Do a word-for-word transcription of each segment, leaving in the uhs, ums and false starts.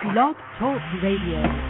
Blog Talk Radio.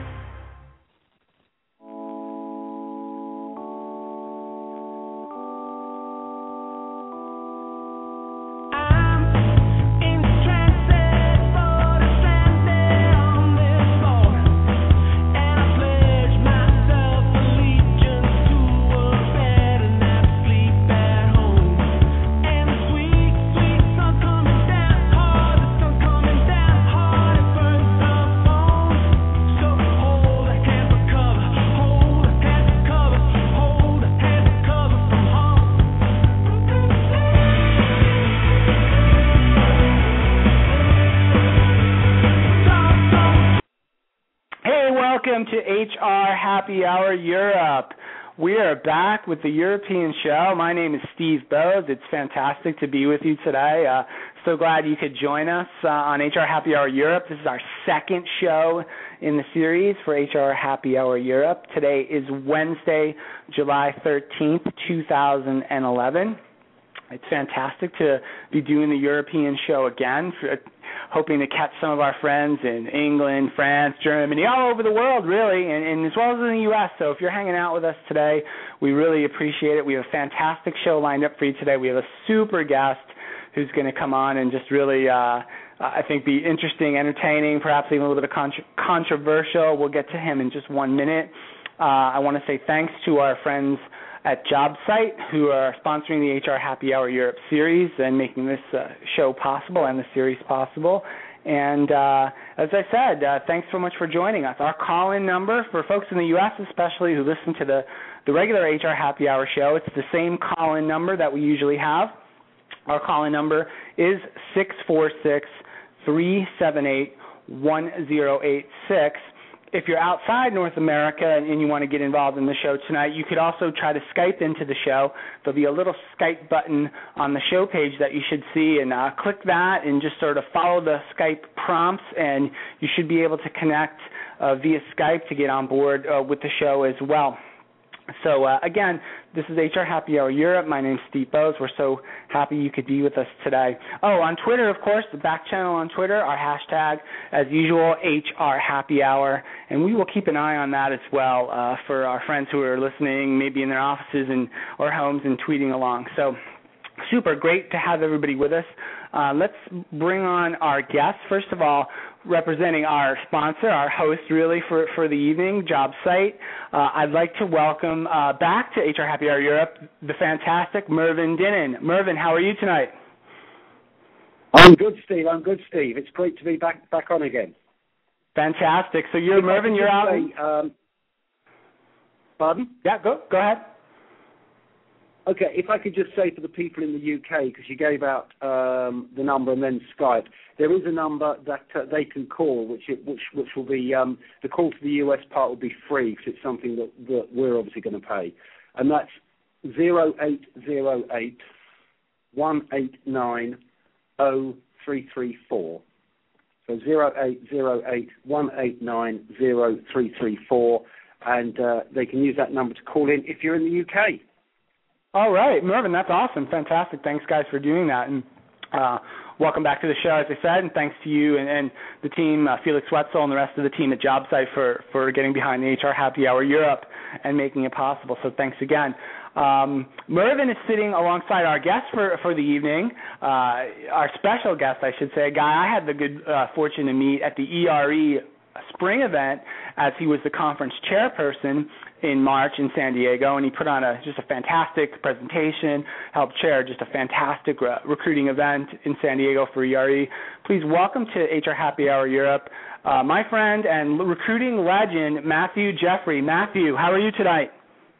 Welcome to H R Happy Hour Europe. We are back with the European show. My name is Steve Bowes. It's fantastic to be with you today. Uh, so glad you could join us uh, on H R Happy Hour Europe. This is our second show in the series for H R Happy Hour Europe. Today is Wednesday, July thirteenth, two thousand eleven. It's fantastic to be doing the European show again, for, hoping to catch some of our friends in England, France, Germany, all over the world, really, and, and as well as in the U S So if you're hanging out with us today, we really appreciate it. We have a fantastic show lined up for you today. We have a super guest who's going to come on and just really, uh, I think, be interesting, entertaining, perhaps even a little bit of contra- controversial. We'll get to him in just one minute. Uh, I want to say thanks to our friends at JobSite, who are sponsoring the H R Happy Hour Europe series and making this uh, show possible and the series possible. And uh, as I said, uh, thanks so much for joining us. Our call-in number for folks in the U S especially who listen to the, the regular H R Happy Hour show, it's the same call-in number that we usually have. Our call-in number is six four six, three seven eight, one zero eight six. If you're outside North America and you want to get involved in the show tonight, you could also try to Skype into the show. There'll be a little Skype button on the show page that you should see, and uh, click that and just sort of follow the Skype prompts, and you should be able to connect uh, via Skype to get on board uh, with the show as well. So, uh, again, this is H R Happy Hour Europe. My name's Steve Bowes. We're so happy you could be with us today. Oh, on Twitter, of course, the back channel on Twitter, our hashtag, as usual, H R Happy Hour, and we will keep an eye on that as well uh, for our friends who are listening, maybe in their offices and or homes and tweeting along. So, super great to have everybody with us. Uh, let's bring on our guests. First of all, representing our sponsor, our host really for, for the evening, JobSite, uh, I'd like to welcome uh, back to H R Happy Hour Europe the fantastic Mervyn Dinnan. Mervyn, how are you tonight? I'm good, Steve. I'm good, Steve. It's great to be back back on again. Fantastic. So you're, Mervyn, you're out. Say, um, pardon? Yeah, go, go ahead. Okay, if I could just say for the people in the U K, because you gave out um, the number and then Skype, there is a number that uh, they can call, which it, which which will be um, the call to the U S part will be free because it's something that, that we're obviously going to pay, and that's zero eight zero eight one eight nine zero three three four. So zero eight zero eight one eight nine zero three three four, and uh, they can use that number to call in if you're in the U K. All right, Mervyn, that's awesome. Fantastic. Thanks, guys, for doing that. And uh, welcome back to the show, as I said, and thanks to you and, and the team, uh, Felix Wetzel and the rest of the team at JobSite for, for getting behind the H R Happy Hour Europe and making it possible. So thanks again. Um, Mervyn is sitting alongside our guest for, for the evening, uh, our special guest, I should say, a guy I had the good uh, fortune to meet at the E R E spring event as he was the conference chairperson in March in San Diego, and he put on a just a fantastic presentation, helped chair just a fantastic uh, recruiting event in San Diego for E R E. Please welcome to H R Happy Hour Europe, uh, my friend and recruiting legend, Matthew Jeffrey. Matthew, how are you tonight?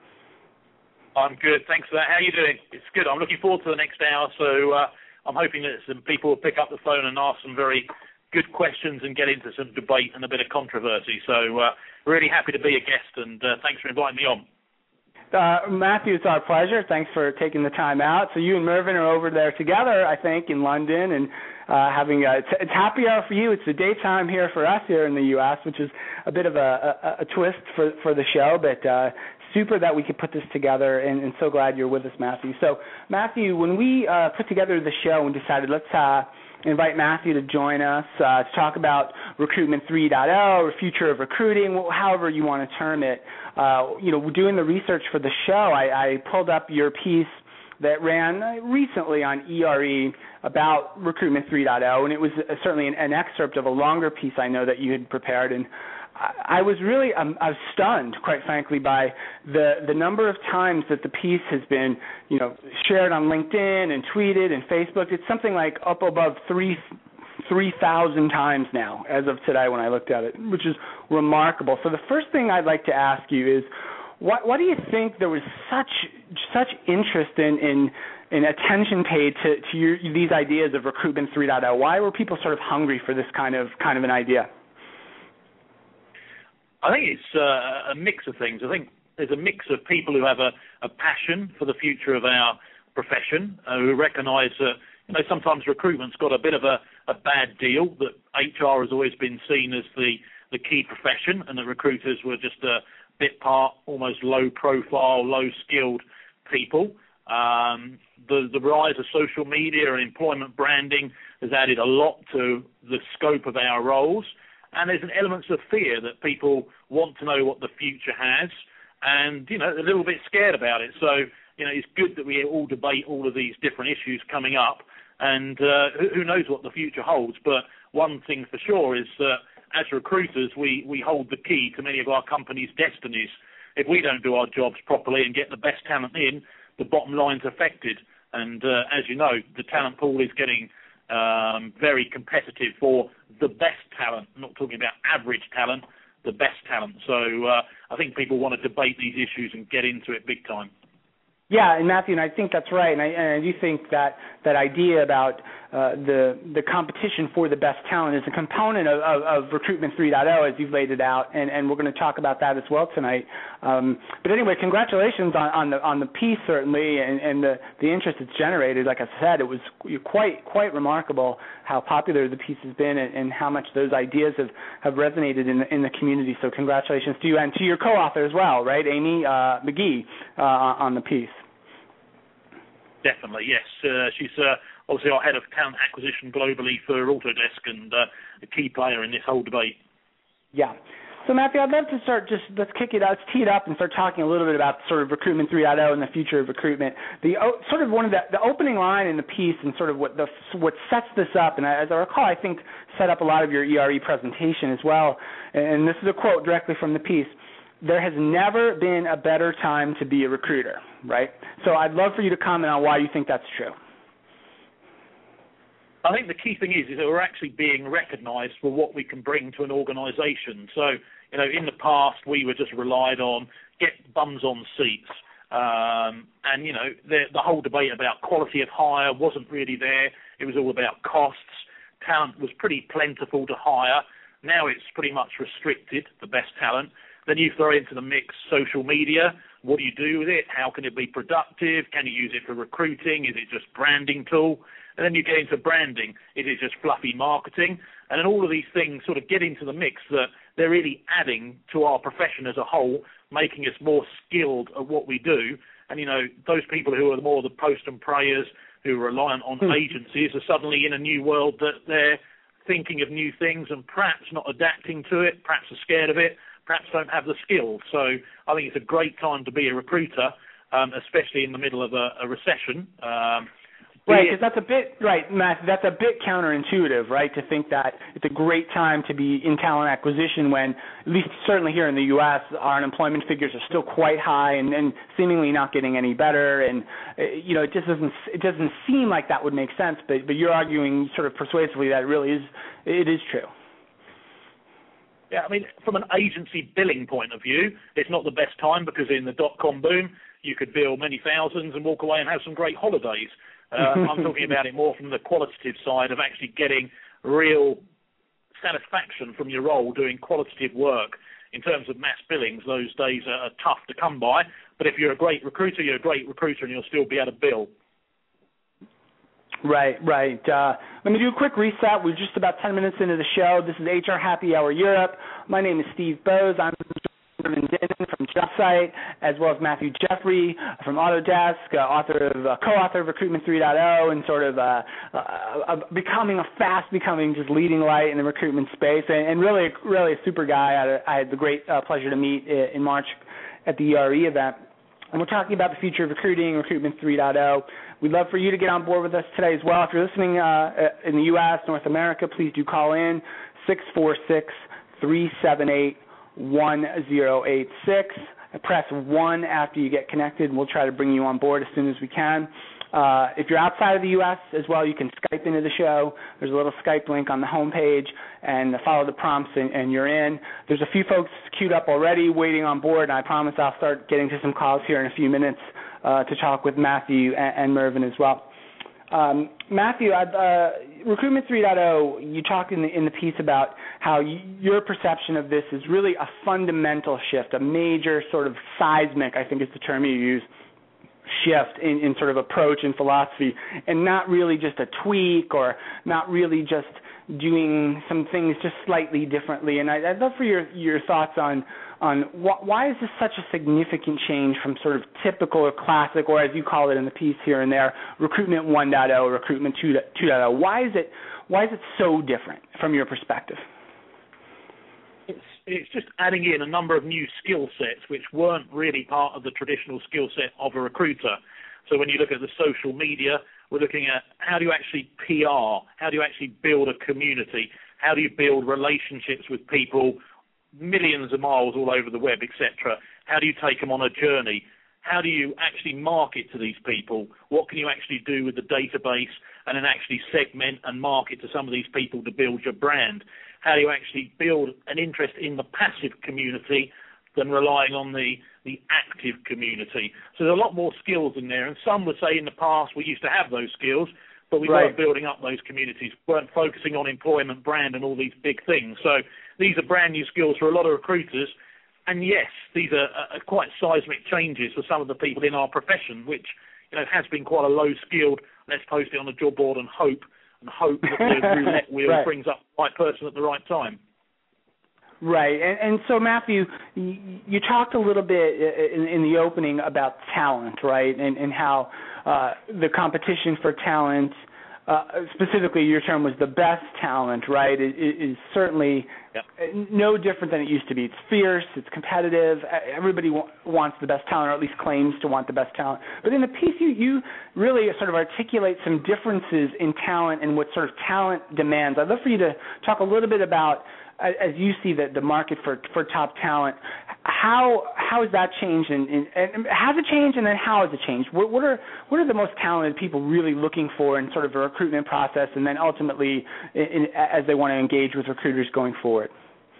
I'm good, thanks for that. How are you doing? It's good. I'm looking forward to the next hour, so uh, I'm hoping that some people will pick up the phone and ask some very good questions and get into some debate and a bit of controversy. So uh, really happy to be a guest, and uh, thanks for inviting me on. Uh, Matthew, it's our pleasure. Thanks for taking the time out. So you and Mervyn are over there together, I think, in London, and uh, having a, it's, it's happy hour for you. It's the daytime here for us here in the U S, which is a bit of a, a, a twist for for the show, but uh, super that we could put this together, and, and so glad you're with us, Matthew. So, Matthew, when we uh, put together the show and decided let's uh, invite Matthew to join us uh, to talk about Recruitment three point oh or Future of Recruiting, however you want to term it. Uh, you know, doing the research for the show, I, I pulled up your piece that ran recently on E R E about Recruitment three point oh, and it was certainly an, an excerpt of a longer piece I know that you had prepared, and I, I was really um, I was stunned, quite frankly, by the, the number of times that the piece has been, you know, shared on LinkedIn and tweeted and Facebook. It's something like up above three three thousand times now as of today when I looked at it, which is remarkable. So the first thing I'd like to ask you is, Why, why do you think there was such such interest in in, in attention paid to, to your, these ideas of Recruitment three point oh? Why were people sort of hungry for this kind of kind of an idea? I think it's uh, a mix of things. I think there's a mix of people who have a, a passion for the future of our profession, uh, who recognise that you know sometimes recruitment's got a bit of a, a bad deal, that H R has always been seen as the, the key profession, and that recruiters were just a bit part, almost low-profile, low-skilled people. Um, the, the rise of social media and employment branding has added a lot to the scope of our roles, and there's an element of fear that people want to know what the future has, and you know they're a little bit scared about it. So you know it's good that we all debate all of these different issues coming up, and uh, who, who knows what the future holds. But one thing for sure is that as recruiters, we, we hold the key to many of our companies' destinies. If we don't do our jobs properly and get the best talent in, the bottom line's affected. And uh, as you know, the talent pool is getting um, very competitive for the best talent. I'm not talking about average talent, the best talent. So uh, I think people want to debate these issues and get into it big time. Yeah, and Matthew, and I think that's right, and I, and I do think that that idea about uh, the the competition for the best talent is a component of, of, of Recruitment three point oh, as you've laid it out, and, and we're going to talk about that as well tonight. Um, but anyway, congratulations on, on the on the piece, certainly, and, and the, the interest it's generated. Like I said, it was quite quite remarkable how popular the piece has been, and, and how much those ideas have, have resonated in the, in the community. So congratulations to you and to your co-author as well, right, Amy uh, McGee, uh, on the piece. Definitely, yes. Uh, she's uh, obviously our head of talent acquisition globally for Autodesk, and uh, a key player in this whole debate. Yeah. So, Matthew, I'd love to start just, let's kick it out, let's tee it up and start talking a little bit about sort of Recruitment three point oh and the future of recruitment. The sort of one of the, the opening line in the piece and sort of what the what sets this up, and as I recall, I think set up a lot of your E R E presentation as well, and this is a quote directly from the piece. There has never been a better time to be a recruiter, right? So I'd love for you to comment on why you think that's true. I think the key thing is, is that we're actually being recognised for what we can bring to an organisation. So, you know, in the past we were just relied on get bums on seats. Um, and, you know, the, the whole debate about quality of hire wasn't really there. It was all about costs. Talent was pretty plentiful to hire. Now it's pretty much restricted, the best talent. Then you throw into the mix social media. What do you do with it? How can it be productive? Can you use it for recruiting? Is it just branding tool? And then you get into branding. Is it just fluffy marketing? And then all of these things sort of get into the mix that they're really adding to our profession as a whole, making us more skilled at what we do. And, you know, those people who are more the post and prayers, who are reliant on mm. agencies, are suddenly in a new world that they're thinking of new things and perhaps not adapting to it, perhaps are scared of it, perhaps don't have the skills. So I think it's a great time to be a recruiter, um, especially in the middle of a, a recession. Um, right, because that's a bit, right, Matt, that's a bit counterintuitive, right, to think that it's a great time to be in talent acquisition when, at least certainly here in the U S, our unemployment figures are still quite high and, and seemingly not getting any better. And, uh, you know, it just doesn't, it doesn't seem like that would make sense, but, but you're arguing sort of persuasively that it really is, it is true. Yeah, I mean, from an agency billing point of view, it's not the best time because in the dot-com boom, you could bill many thousands and walk away and have some great holidays. Uh, I'm talking about it more from the qualitative side of actually getting real satisfaction from your role, doing qualitative work. In terms of mass billings, those days are tough to come by. But if you're a great recruiter, you're a great recruiter and you'll still be able to bill. Right, right. Uh, let me do a quick reset. We're just about ten minutes into the show. This is H R Happy Hour Europe. My name is Steve Bose. I'm Mervyn Denton from JobSite, as well as Matthew Jeffrey from Autodesk, uh, author of, uh, co-author of Recruitment three point oh, and sort of uh, uh, uh, becoming a fast becoming just leading light in the recruitment space, and, and really, really a super guy. I had, I had the great uh, pleasure to meet in March at the E R E event. And we're talking about the future of recruiting, Recruitment three point oh. We'd love for you to get on board with us today as well. If you're listening uh, in the U S, North America, please do call in six four six, three seven eight, one zero eight six. Press one after you get connected, and we'll try to bring you on board as soon as we can. Uh, if you're outside of the U S as well, you can Skype into the show. There's a little Skype link on the homepage, and follow the prompts, and, and you're in. There's a few folks queued up already waiting on board, and I promise I'll start getting to some calls here in a few minutes uh, to talk with Matthew and, and Mervyn as well. Um, Matthew, I've, uh, Recruitment three point oh, you talked in the, in the piece about how y- your perception of this is really a fundamental shift, a major sort of seismic, I think is the term you use, shift in, in sort of approach and philosophy, and not really just a tweak or not really just doing some things just slightly differently. And I, I'd love for your, your thoughts on on wh- why is this such a significant change from sort of typical or classic, or as you call it in the piece here and there, Recruitment one point oh, Recruitment two point oh. Why is it why is it so different from your perspective? It's, it's just adding in a number of new skill sets which weren't really part of the traditional skill set of a recruiter. So when you look at the social media, we're looking at how do you actually P R, how do you actually build a community, how do you build relationships with people millions of miles all over the web, et cetera. How do you take them on a journey? How do you actually market to these people? What can you actually do with the database and then actually segment and market to some of these people to build your brand? How do you actually build an interest in the passive community than relying on the, the active community? So there's a lot more skills in there, and some would say in the past we used to have those skills, but we right. weren't building up those communities, weren't focusing on employment, brand, and all these big things. So these are brand new skills for a lot of recruiters, and yes, these are, are quite seismic changes for some of the people in our profession, which you know has been quite a low-skilled, let's post it on a job board and hope, and hope that the roulette wheel right. brings up the right person at the right time. Right, and, and so Matthew, you, you talked a little bit in, in the opening about talent, right, and, and how uh, the competition for talent, uh, specifically your term was the best talent, right, is, is certainly yep. no different than it used to be. It's fierce, it's competitive, everybody wa- wants the best talent, or at least claims to want the best talent. But in the piece, you, you really sort of articulate some differences in talent and what sort of talent demands. I'd love for you to talk a little bit about, as you see the, the market for, for top talent, how how has that changed, and, and, and has it changed, and then how has it changed? What, what are what are the most talented people really looking for in sort of a recruitment process, and then ultimately in, in, as they want to engage with recruiters going forward?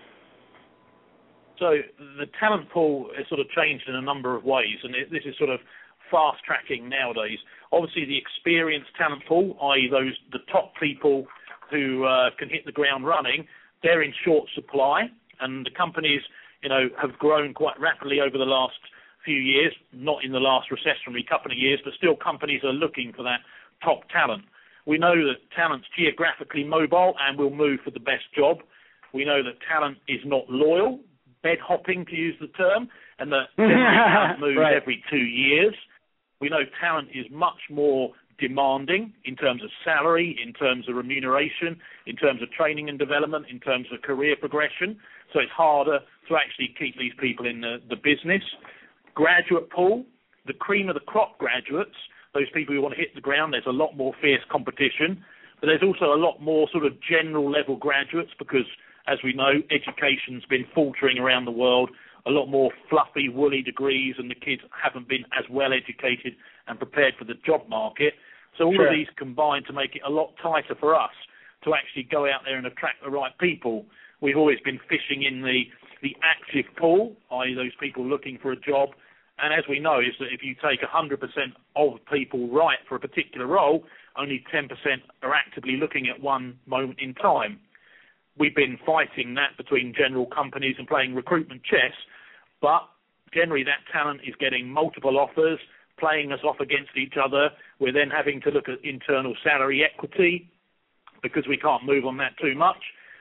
So the talent pool has sort of changed in a number of ways, and it, this is sort of fast tracking nowadays. Obviously, the experienced talent pool, that is, those the top people who uh, can hit the ground running, they're in short supply, and the companies, you know, have grown quite rapidly over the last few years, not in the last recessionary couple of years, but still companies are looking for that top talent. We know that talent's geographically mobile and will move for the best job. We know that talent is not loyal, bed hopping to use the term, and that talent moves right. every two years. We know talent is much more demanding in terms of salary, in terms of remuneration, in terms of training and development, in terms of career progression. So it's harder to actually keep these people in the, the business. Graduate pool, the cream of the crop graduates, those people who want to hit the ground, there's a lot more fierce competition. But there's also a lot more sort of general level graduates because, as we know, education's been faltering around the world, a lot more fluffy, woolly degrees, and the kids haven't been as well educated and prepared for the job market. So all sure. of these combine to make it a lot tighter for us to actually go out there and attract the right people. We've always been fishing in the, the active pool, that is those people looking for a job. And as we know, is that if you take one hundred percent of people right for a particular role, only ten percent are actively looking at one moment in time. We've been fighting that between general companies and playing recruitment chess, but generally that talent is getting multiple offers, playing us off against each other. We're then having to look at internal salary equity because we can't move on that too much.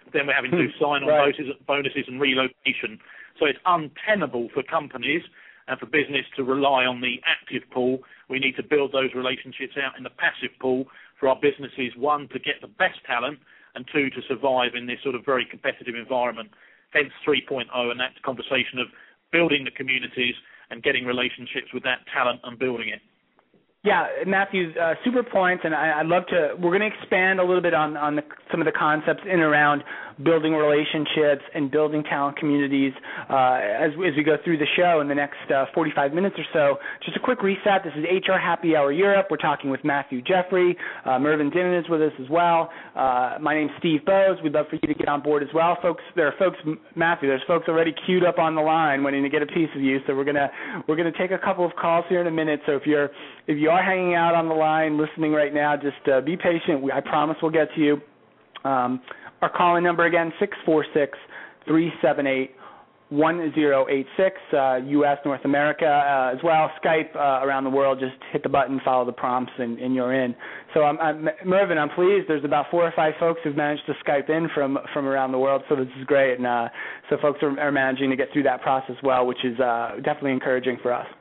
Then we're having to do sign-on right. bonuses, bonuses and relocation. So it's untenable for companies and for business to rely on the active pool. We need to build those relationships out in the passive pool for our businesses, one, to get the best talent, and two, to survive in this sort of very competitive environment. Hence three point oh, and that conversation of building the communities and getting relationships with that talent and building it. Yeah, Matthew, uh, super points, and I, I'd love to, we're going to expand a little bit on, on the, some of the concepts in and around building relationships and building talent communities uh, as, as we go through the show in the next uh, forty-five minutes or so. Just a quick reset. This is H R Happy Hour Europe. We're talking with Matthew Jeffrey. Uh, Mervyn Dinnan is with us as well. Uh, my name's Steve Bowes. We'd love for you to get on board as well. Folks, there are folks, Matthew, there's folks already queued up on the line waiting to get a piece of you, so we're going to we're going to take a couple of calls here in a minute. So if you're if you are hanging out on the line listening right now, just uh, be patient. We, I promise we'll get to you. Um, our calling number again, six four six, three seven eight, one zero eight six, uh, U S, North America uh, as well. Skype uh, around the world, just hit the button, follow the prompts, and, and you're in. So, I'm, I'm, Mervyn, I'm pleased. There's about four or five folks who've managed to Skype in from, from around the world, so this is great. And uh, so folks are, are managing to get through that process well, which is uh, definitely encouraging for us.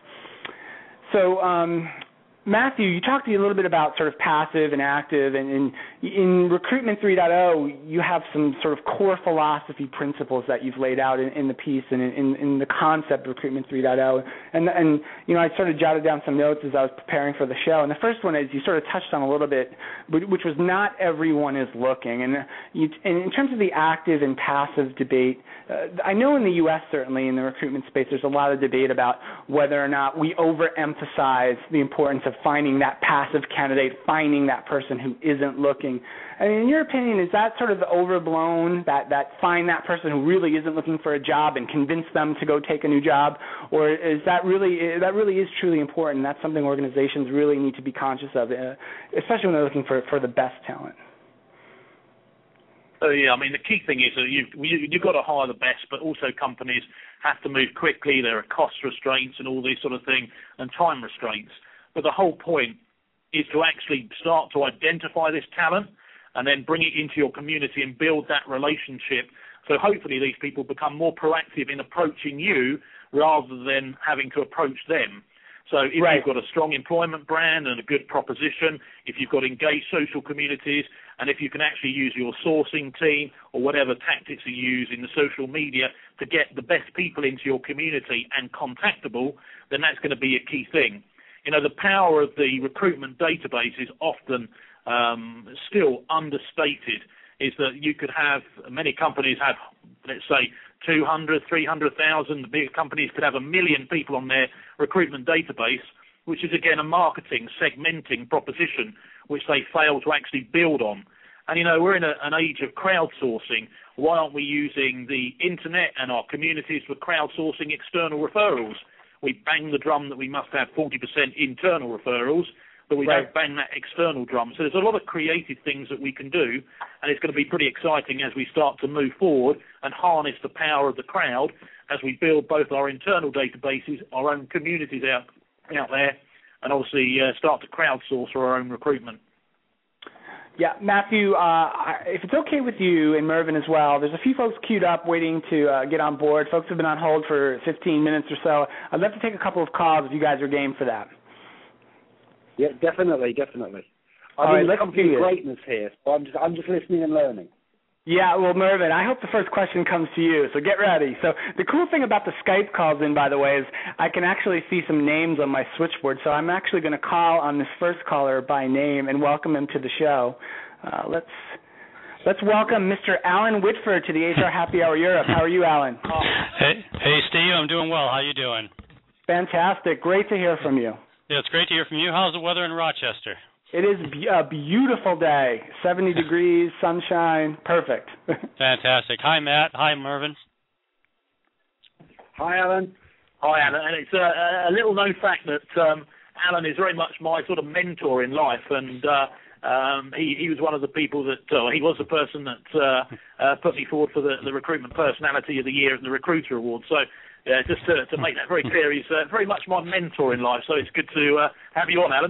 So, um, Matthew, you talked to me a little bit about sort of passive and active, and in, in Recruitment three point oh, you have some sort of core philosophy principles that you've laid out in, in the piece and in, in the concept of Recruitment three point oh. And, and, you know, I sort of jotted down some notes as I was preparing for the show. And the first one is you sort of touched on a little bit, which was not everyone is looking. And, you, and in terms of the active and passive debate, uh, I know in the U S certainly in the recruitment space there's a lot of debate about whether or not we overemphasize the importance of finding that passive candidate, finding that person who isn't looking. I mean, in your opinion, is that sort of overblown, that, that find that person who really isn't looking for a job and convince them to go take a new job? Or is that really, that really is truly important? That's something organizations really need to be conscious of, uh, especially when they're looking for, for the best talent. Oh, yeah, I mean, the key thing is that you've, you, you've got to hire the best, but also companies have to move quickly. There are cost restraints and all these sort of things, and time restraints. But the whole point is to actually start to identify this talent and then bring it into your community and build that relationship. So hopefully these people become more proactive in approaching you rather than having to approach them. So if right. you've got a strong employment brand and a good proposition, if you've got engaged social communities, and if you can actually use your sourcing team or whatever tactics you use in the social media to get the best people into your community and contactable, then that's going to be a key thing. You know, the power of the recruitment database is often um, still understated, is that you could have, many companies have, let's say, two hundred, three hundred thousand. The bigger companies could have a million people on their recruitment database, which is, again, a marketing, segmenting proposition, which they fail to actually build on. And, you know, we're in a, an age of crowdsourcing. Why aren't we using the Internet and our communities for crowdsourcing external referrals? We bang the drum that we must have forty percent internal referrals, but we right. don't bang that external drum. So there's a lot of creative things that we can do, and it's going to be pretty exciting as we start to move forward and harness the power of the crowd as we build both our internal databases, our own communities out, out there, and obviously uh, start to crowdsource for our own recruitment. Yeah, Matthew, uh, if it's okay with you and Mervyn as well, there's a few folks queued up waiting to uh, get on board. Folks have been on hold for fifteen minutes or so. I'd love to take a couple of calls if you guys are game for that. Yeah, definitely, definitely. All I'm right, in let's the company do of it. greatness here, so I'm just, I'm just listening and learning. Yeah, well, Mervyn, I hope the first question comes to you, so get ready. So the cool thing about the Skype calls in, by the way, is I can actually see some names on my switchboard, so I'm actually going to call on this first caller by name and welcome him to the show. Uh, let's let's welcome Mister Alan Whitford to the H R Happy Hour Europe. How are you, Alan? Hey, hey, Steve. I'm doing well. How you doing? Fantastic. Great to hear from you. Yeah, it's great to hear from you. How's the weather in Rochester? It is a beautiful day. seventy degrees, sunshine, perfect. Fantastic. Hi, Matt. Hi, Mervyn. Hi, Alan. Hi, Alan. And it's a, a little-known fact that um, Alan is very much my sort of mentor in life, and uh, um, he, he was one of the people that, uh, he was the person that uh, uh, put me forward for the, the Recruitment Personality of the Year at the Recruiter Award. So uh, just to, to make that very clear, he's uh, very much my mentor in life, so it's good to uh, have you on, Alan.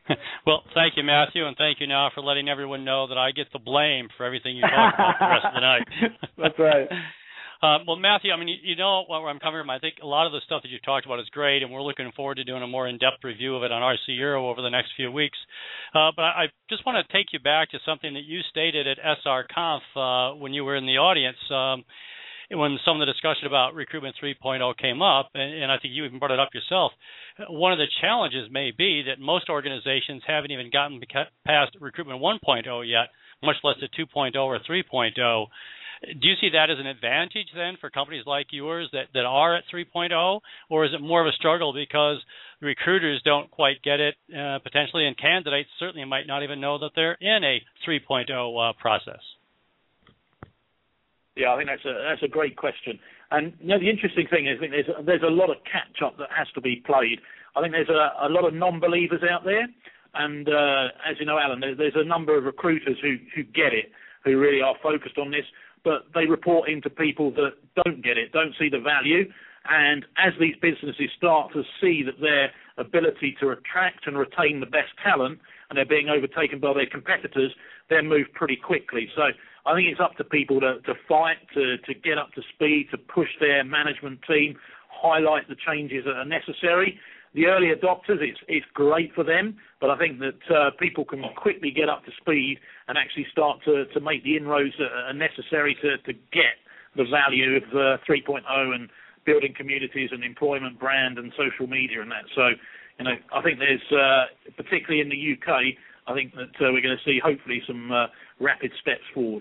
Well, thank you, Matthew, and thank you now for letting everyone know that I get the blame for everything you talk about the rest of the night. That's right. Uh, well, Matthew, I mean, you, you know where I'm coming from. I think a lot of the stuff that you talked about is great, and we're looking forward to doing a more in-depth review of it on R C Euro over the next few weeks. Uh, but I just want to take you back to something that you stated at S R Conf uh, when you were in the audience, um, when some of the discussion about Recruitment three point oh came up, and, and I think you even brought it up yourself. One of the challenges may be that most organizations haven't even gotten past Recruitment one point oh yet, much less the two point oh or three point oh. Do you see that as an advantage then for companies like yours that, that are at three point oh, or is it more of a struggle because recruiters don't quite get it uh, potentially, and candidates certainly might not even know that they're in a three point oh uh, process? Yeah, I think that's a that's a great question. And you know, the interesting thing is, I think there's there's a lot of catch up that has to be played. I think there's a, a lot of non-believers out there, and uh, as you know, Alan, there, there's a number of recruiters who who get it, who really are focused on this, but they report into people that don't get it, don't see the value. And as these businesses start to see that their ability to attract and retain the best talent, and they're being overtaken by their competitors, they're moved pretty quickly. So I think it's up to people to, to fight, to, to get up to speed, to push their management team, highlight the changes that are necessary. The early adopters, it's, it's great for them, but I think that uh, people can quickly get up to speed and actually start to, to make the inroads that are necessary to, to get the value of uh, three point oh and building communities and employment brand and social media and that. So, you know, I think there's, uh, particularly in the U K, I think that uh, we're going to see hopefully some uh, rapid steps forward.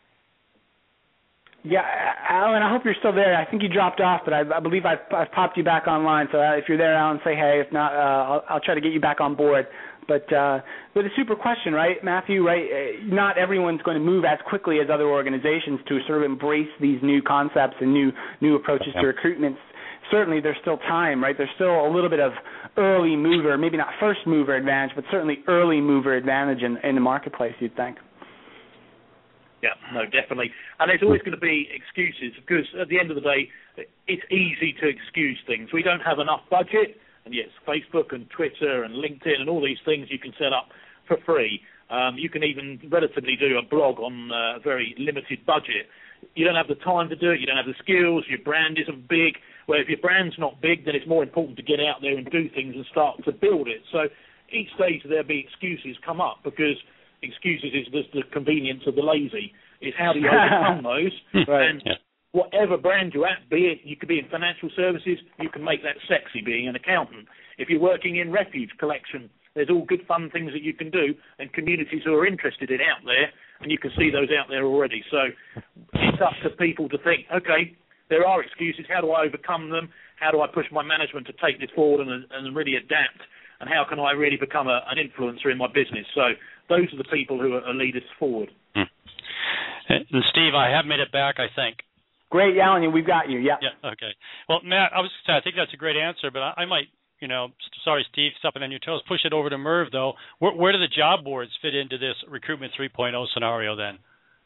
Yeah, Alan, I hope you're still there. I think you dropped off, but I, I believe I've, I've popped you back online. So uh, if you're there, Alan, say hey. If not, uh, I'll, I'll try to get you back on board. But uh, but a super question, right, Matthew? Right, uh, not everyone's going to move as quickly as other organizations to sort of embrace these new concepts and new new approaches okay. to recruitment. Certainly, there's still time, right? There's still a little bit of early mover, maybe not first mover advantage, but certainly early mover advantage in, in the marketplace, you'd think. Yeah, no, definitely. And there's always going to be excuses because at the end of the day, it's easy to excuse things. We don't have enough budget, and yes, Facebook and Twitter and LinkedIn and all these things you can set up for free. Um, you can even relatively do a blog on a very limited budget. You don't have the time to do it. You don't have the skills. Your brand isn't big. Well, if your brand's not big, then it's more important to get out there and do things and start to build it. So each stage there'll be excuses come up because excuses is just the convenience of the lazy. It's how do you overcome those? Right. And yeah. whatever brand you're at, be it, you could be in financial services, you can make that sexy being an accountant. If you're working in refuge collection, there's all good fun things that you can do and communities who are interested in out there, and you can see those out there already. So it's up to people to think, okay, there are excuses. How do I overcome them? How do I push my management to take this forward and, and really adapt? And how can I really become a, an influencer in my business? So those are the people who are, are lead us forward. Hmm. And Steve, I have made it back, I think. Great, Alan, we've got you. Yeah. Yeah. Okay. Well, Matt, I was I think that's a great answer, but I, I might, you know, sorry, Steve, stepping on your toes. Push it over to Merv, though. Where, where do the job boards fit into this Recruitment three point oh scenario then?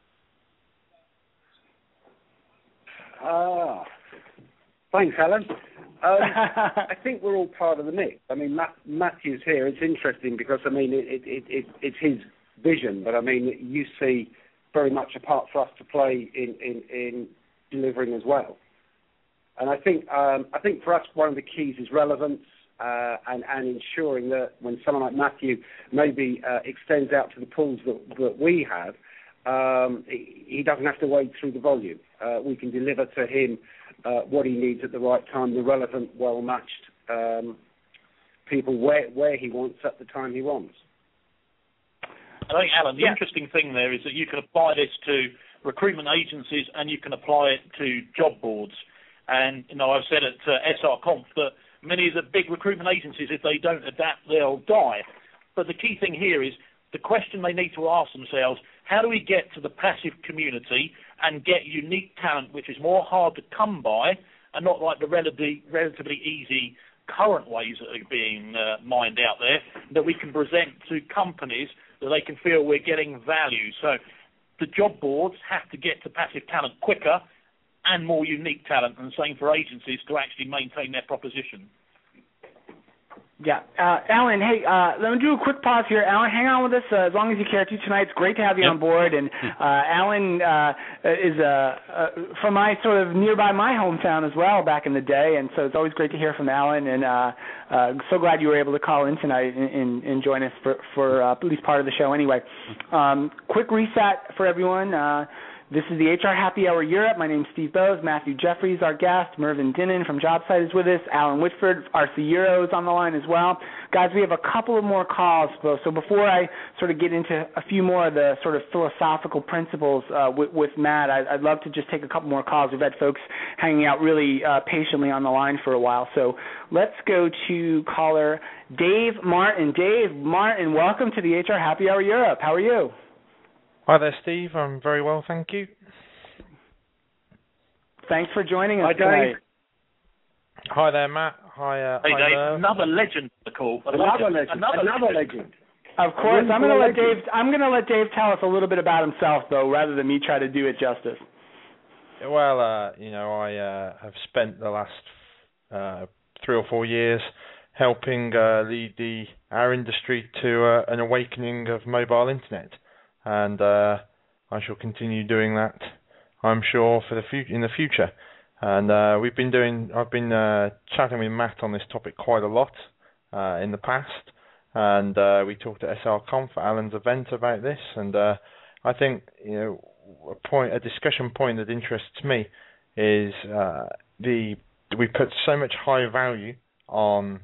Ah, thanks, Alan. Um, I think we're all part of the mix. I mean, Matt, Matthew's here. It's interesting because, I mean, it, it, it, it's his vision, but, I mean, you see very much a part for us to play in, in, in delivering as well. And I think um, I think for us, one of the keys is relevance uh, and, and ensuring that when someone like Matthew maybe uh, extends out to the pools that, that we have, um, he doesn't have to wade through the volume. Uh, we can deliver to him uh, what he needs at the right time, the relevant, well-matched um, people where, where he wants at the time he wants. I think, Alan, the yeah. interesting thing there is that you can apply this to recruitment agencies and you can apply it to job boards. And, you know, I've said at uh, S R Conf that many of the big recruitment agencies, if they don't adapt, they'll die. But the key thing here is the question they need to ask themselves, how do we get to the passive community and get unique talent, which is more hard to come by and not like the relatively, relatively easy current ways that are being uh, mined out there, that we can present to companies that they can feel we're getting value. So the job boards have to get to passive talent quicker and more unique talent, and the same for agencies to actually maintain their proposition. Yeah. Uh, Alan, hey, uh, let me do a quick pause here. Alan, hang on with us uh, as long as you care to tonight. It's great to have you yep. on board. And uh, Alan uh, is uh, uh, from my sort of nearby my hometown as well back in the day, and so it's always great to hear from Alan. And uh, uh, so glad you were able to call in tonight and, and, and join us for, for uh, at least part of the show anyway. Um, quick reset for everyone. Uh, This is the H R Happy Hour Europe. My name's Steve Bowes. Matthew Jeffries, our guest. Mervyn Dinnan from JobSite is with us. Alan Whitford, R C Euro, is on the line as well. Guys, we have a couple of more calls. So before I sort of get into a few more of the sort of philosophical principles uh, with, with Matt, I, I'd love to just take a couple more calls. We've had folks hanging out really uh, patiently on the line for a while. So let's go to caller Dave Martin. Dave Martin, welcome to the H R Happy Hour Europe. How are you? Hi there, Steve. I'm very well, thank you. Thanks for joining us hi, tonight. Hi there, Matt. Hi, uh, hey, hi Dave. there. Another legend to call. Another legend. Another, another legend. Of course, I'm going to let Dave. I'm going to let Dave tell us a little bit about himself, though, rather than me try to do it justice. Well, uh, you know, I uh, have spent the last uh, three or four years helping uh, lead the our industry to uh, an awakening of mobile internet. And uh, I shall continue doing that, I'm sure, for the fu- in the future. And uh, we've been doing. I've been uh, chatting with Matt on this topic quite a lot uh, in the past, and uh, we talked at S R Conf at Alan's event about this. And uh, I think you know a point, a discussion point that interests me is uh, the we put so much high value on.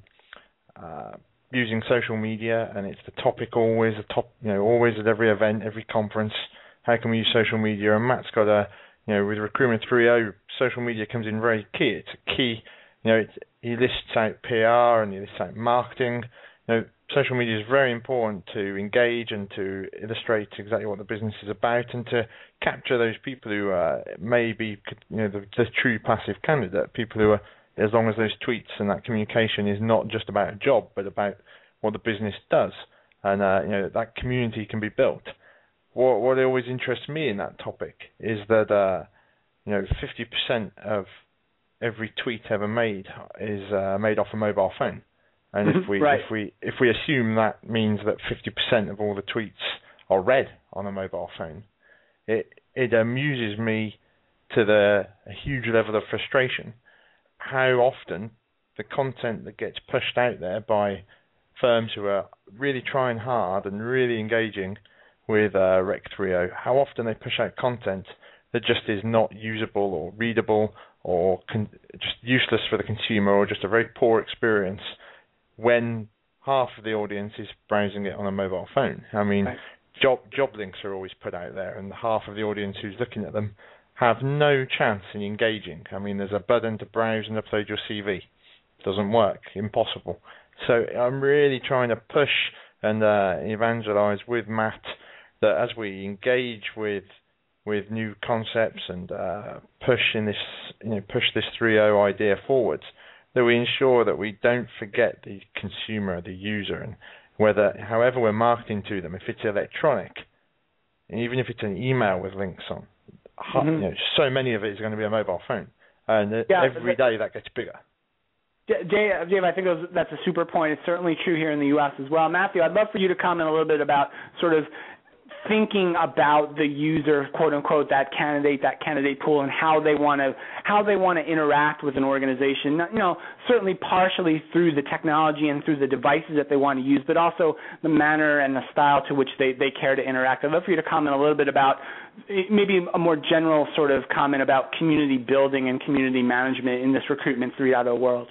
Uh, using social media, and it's the topic always, the top, you know, always at every event, every conference. How can we use social media? And Matt's got a, you know, with Recruitment three point oh, social media comes in very key. It's a key, you know, it's, he lists out P R and he lists out marketing. You know, social media is very important to engage and to illustrate exactly what the business is about and to capture those people who uh, may be, you know, the, the true passive candidate, people who are, as long as those tweets and that communication is not just about a job, but about what the business does, and uh, you know that community can be built. What what always interests me in that topic is that uh, you know fifty percent of every tweet ever made is uh, made off a mobile phone, and if we right. if we if we assume that means that fifty percent of all the tweets are read on a mobile phone, it it amuses me to the a huge level of frustration how often the content that gets pushed out there by firms who are really trying hard and really engaging with uh, Rec three point oh, how often they push out content that just is not usable or readable or con- just useless for the consumer or just a very poor experience when half of the audience is browsing it on a mobile phone. I mean, right. job job links are always put out there, and half of the audience who's looking at them have no chance in engaging. I mean, there's a button to browse and upload your C V. Doesn't work. Impossible. So I'm really trying to push and uh, evangelize with Matt that as we engage with with new concepts and uh, push in this, you know, push this three point oh idea forwards, that we ensure that we don't forget the consumer, the user, and whether, however we're marketing to them, if it's electronic, and even if it's an email with links on, Mm-hmm. You know, so many of it is going to be a mobile phone, and yeah, every day that gets bigger. Dave, Dave, I think that's a super point. It's certainly true here in the U S as well. Matthew, I'd love for you to comment a little bit about sort of thinking about the user, quote unquote, that candidate, that candidate pool, and how they want to how they want to interact with an organization. You know, certainly partially through the technology and through the devices that they want to use, but also the manner and the style to which they, they care to interact. I'd love for you to comment a little bit about maybe a more general sort of comment about community building and community management in this Recruitment three point oh world.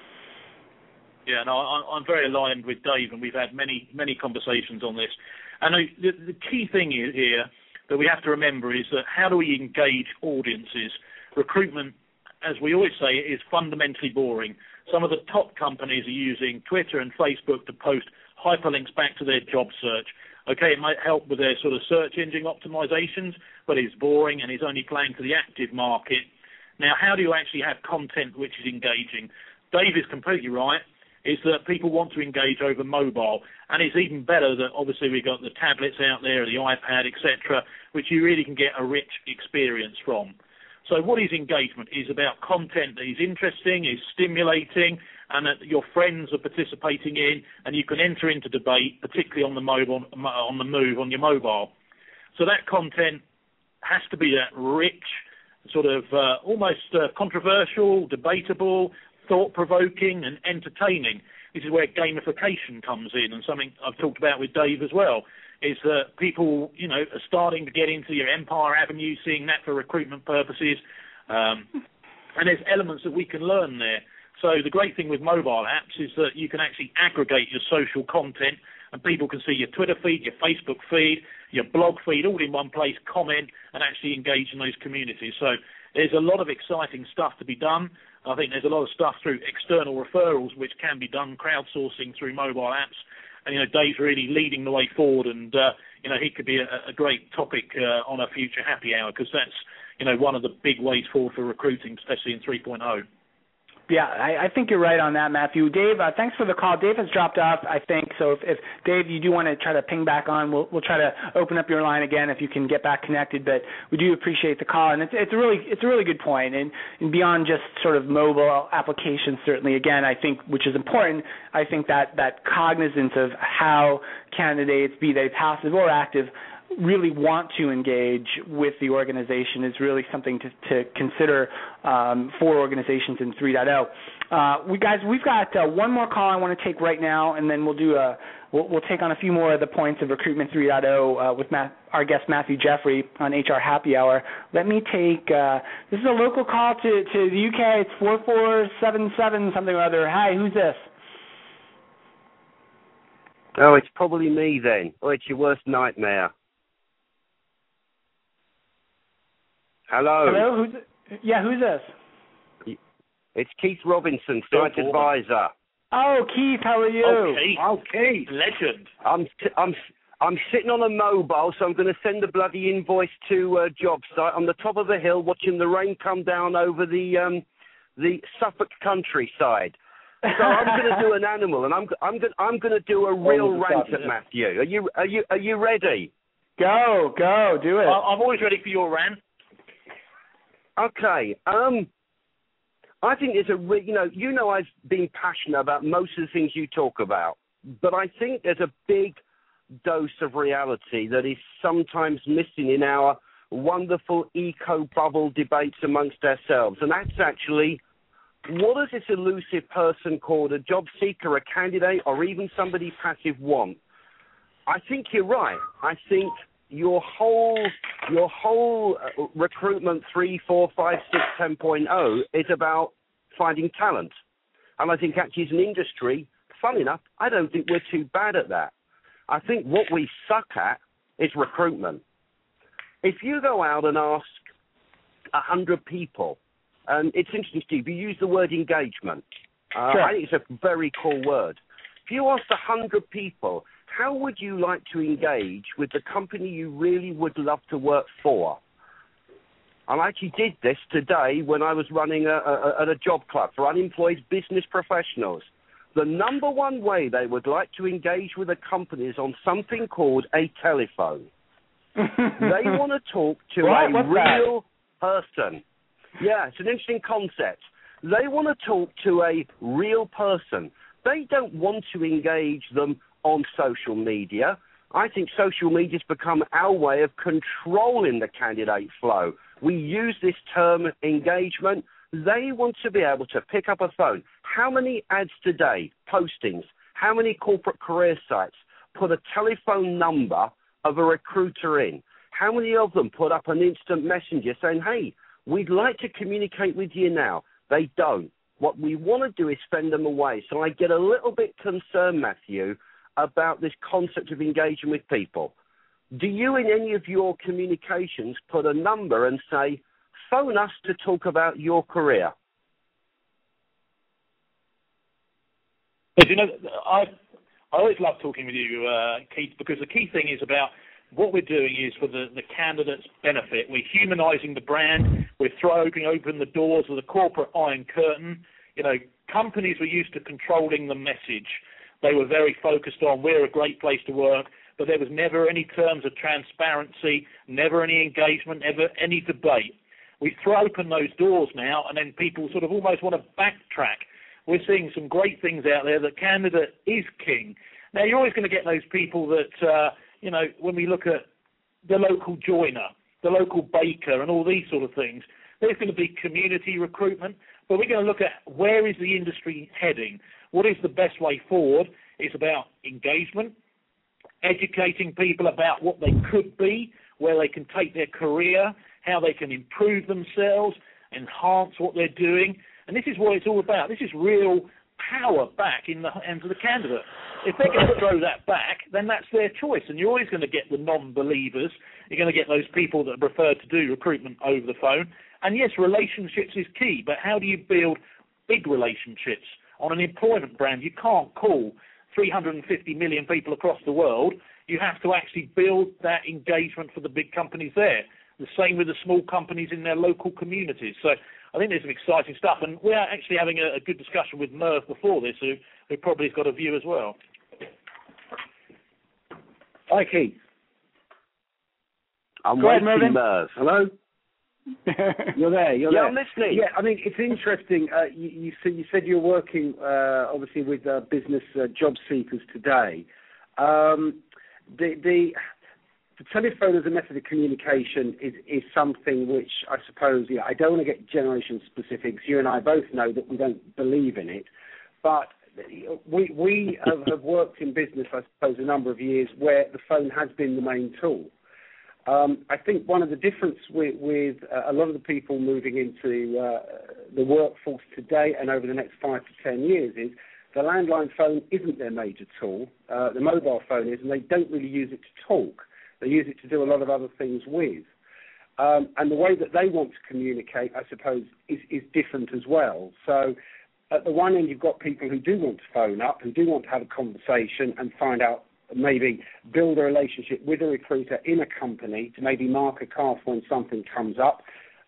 Yeah, no, I'm very aligned with Dave, and we've had many, many conversations on this. And the, the key thing here that we have to remember is that how do we engage audiences? Recruitment, as we always say, is fundamentally boring. Some of the top companies are using Twitter and Facebook to post hyperlinks back to their job search. Okay, it might help with their sort of search engine optimizations, but it's boring and it's only playing to the active market. Now, how do you actually have content which is engaging? Dave is completely right. Is that people want to engage over mobile, and it's even better that obviously we've got the tablets out there, the iPad, et cetera, which you really can get a rich experience from. So what is engagement? Is about content that is interesting, is stimulating, and that your friends are participating in, and you can enter into debate, particularly on the mobile, on the move, on your mobile. So that content has to be that rich, sort of uh, almost uh, controversial, debatable, thought-provoking, and entertaining. This is where gamification comes in, and something I've talked about with Dave as well, is that people, you know, are starting to get into your Empire Avenue, seeing that for recruitment purposes, um, and there's elements that we can learn there. So the great thing with mobile apps is that you can actually aggregate your social content, and people can see your Twitter feed, your Facebook feed, your blog feed, all in one place, comment, and actually engage in those communities. So there's a lot of exciting stuff to be done. I think there's a lot of stuff through external referrals which can be done, crowdsourcing through mobile apps. And, you know, Dave's really leading the way forward, and, uh, you know, he could be a, a great topic uh, on a future happy hour, because that's, you know, one of the big ways forward for recruiting, especially in three point oh. Yeah, I, I think you're right on that, Matthew. Dave, uh, thanks for the call. Dave has dropped off, I think. So if, if Dave, you do want to try to ping back on, we'll we'll try to open up your line again if you can get back connected. But we do appreciate the call, and it's it's a really it's a really good point. And, and beyond just sort of mobile applications, certainly, again, I think, which is important. I think that that cognizance of how candidates, be they passive or active, really want to engage with the organization is really something to, to consider um, for organizations in three point oh. Uh, we guys, we've got uh, one more call I want to take right now, and then we'll do a we'll, we'll take on a few more of the points of Recruitment three point oh uh, with Matt, our guest Matthew Jeffrey on H R Happy Hour. Let me take uh, this is a local call to, to the U K. It's four four seven seven something or other. Hi, who's this? Oh, it's probably me then. Oh, it's your worst nightmare. Hello. Hello. Who's yeah? Who's this? It's Keith Robinson, site advisor. Oh, Keith, how are you? Oh, Keith. Oh, Keith. Legend. I'm I'm I'm sitting on a mobile, so I'm going to send a bloody invoice to uh, job site on the top of a hill, watching the rain come down over the um, the Suffolk countryside. So I'm going to do an animal, and I'm I'm going I'm going to do a real oh, rant at Matthew. Are you are you are you ready? Go go do it. I'm always ready for your rant. Okay. Um, I think there's a re- you know you know I've been passionate about most of the things you talk about, but I think there's a big dose of reality that is sometimes missing in our wonderful eco bubble debates amongst ourselves, and that's actually, what does this elusive person called a job seeker, a candidate, or even somebody passive want? I think you're right. I think your whole your whole uh, recruitment three, four, five, six, ten point oh is about finding talent, and I think actually as an industry, fun enough, I don't think we're too bad at that. I think what we suck at is recruitment. If you go out and ask a hundred people, and it's interesting, Steve, you use the word engagement. Uh, sure. I think it's a very cool word. If you asked a hundred people, how would you like to engage with the company you really would love to work for? And I actually did this today when I was running a, a, at a job club for unemployed business professionals. The number one way they would like to engage with a company is on something called a telephone. They want to talk to what? a What's real that? person. Yeah, it's an interesting concept. They want to talk to a real person. They don't want to engage them on social media. I think social media's become our way of controlling the candidate flow. We use this term engagement. They want to be able to pick up a phone. How many ads today, postings, how many corporate career sites put a telephone number of a recruiter in? How many of them put up an instant messenger saying, hey, we'd like to communicate with you now? They don't. What we want to do is send them away. So I get a little bit concerned, Matthew, about this concept of engaging with people. Do you, in any of your communications, put a number and say, phone us to talk about your career? You know, I I always love talking with you, uh, Keith, because the key thing is about what we're doing is for the, the candidate's benefit. We're humanising the brand. We're throwing open the doors of the corporate iron curtain. You know, companies were used to controlling the message. They were very focused on, we're a great place to work, but there was never any terms of transparency, never any engagement, never any debate. we throw open those doors now, and then people sort of almost want to backtrack. We're seeing some great things out there that Canada is king. Now, you're always going to get those people that, uh, you know, when we look at the local joiner, the local baker, and all these sort of things, there's going to be community recruitment, but we're going to look at where is the industry heading? What is the best way forward? It's about engagement, educating people about what they could be, where they can take their career, how they can improve themselves, enhance what they're doing. And this is what it's all about. This is real power back in the hands of the candidate. If they're going to throw that back, then that's their choice. And you're always going to get the non-believers. You're going to get those people that prefer to do recruitment over the phone. And yes, relationships is key, but how do you build big relationships on an employment brand? You can't call three hundred fifty million people across the world. You have to actually build that engagement for the big companies there. The same with the small companies in their local communities. So I think there's some exciting stuff. And we're actually having a, a good discussion with Merv before this, who, who probably has got a view as well. Hi, Keith. I'm Go ahead, waiting, Mervyn. Merv. Hello? You're there. You're Yeah, there. I'm listening. Yeah, I mean, it's interesting. Uh, you, you, said, you said you're working, uh, obviously, with uh, business uh, job seekers today. Um, the, the, the telephone as a method of communication is, is something which I suppose, yeah, I don't want to get generation specifics. You and I both know that we don't believe in it. But we, we have, have worked in business, I suppose, a number of years where the phone has been the main tool. Um, I think one of the difference with, with uh, a lot of the people moving into uh, the workforce today and over the next five to ten years is the landline phone isn't their major tool. Uh, the mobile phone is, and they don't really use it to talk. They use it to do a lot of other things with. Um, and the way that they want to communicate, I suppose, is, is different as well. So at the one end, you've got people who do want to phone up, who do want to have a conversation and find out, maybe build a relationship with a recruiter in a company to maybe mark a calf when something comes up.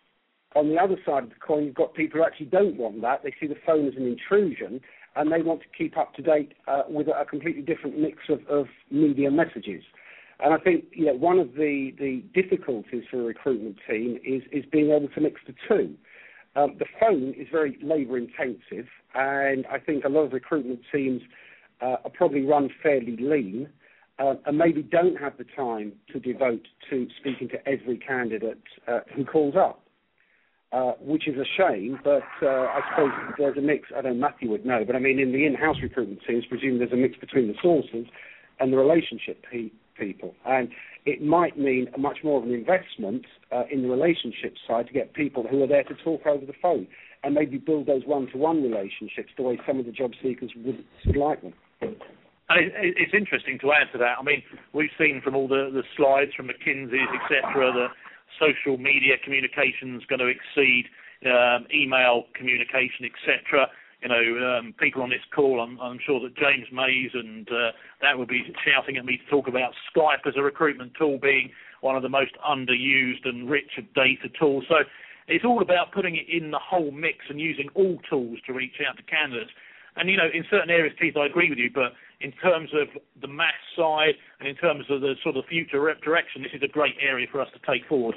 On the other side of the coin, you've got people who actually don't want that. They see the phone as an intrusion, and they want to keep up to date uh, with a completely different mix of, of media messages. And I think, you know, one of the, the difficulties for a recruitment team is, is being able to mix the two. Um, the phone is very labour-intensive, and I think a lot of recruitment teams Uh, are probably run fairly lean uh, and maybe don't have the time to devote to speaking to every candidate uh, who calls up, uh, which is a shame, but uh, I suppose there's a mix. I don't know, Matthew would know, but I mean in the in-house recruitment teams, presume there's a mix between the sources and the relationship pe- people. And it might mean a much more of an investment uh, in the relationship side to get people who are there to talk over the phone and maybe build those one-to-one relationships the way some of the job seekers would, would like them. And it's interesting to add to that. I mean, we've seen from all the, the slides from McKinsey's, et cetera, that social media communication is going to exceed um, email communication, et cetera. You know, um, people on this call, I'm, I'm sure that James Mays and uh, that would be shouting at me to talk about Skype as a recruitment tool being one of the most underused and rich of data tools. So it's all about putting it in the whole mix and using all tools to reach out to candidates. And, you know, in certain areas, Keith, I agree with you, but in terms of the maths side and in terms of the sort of future direction, this is a great area for us to take forward.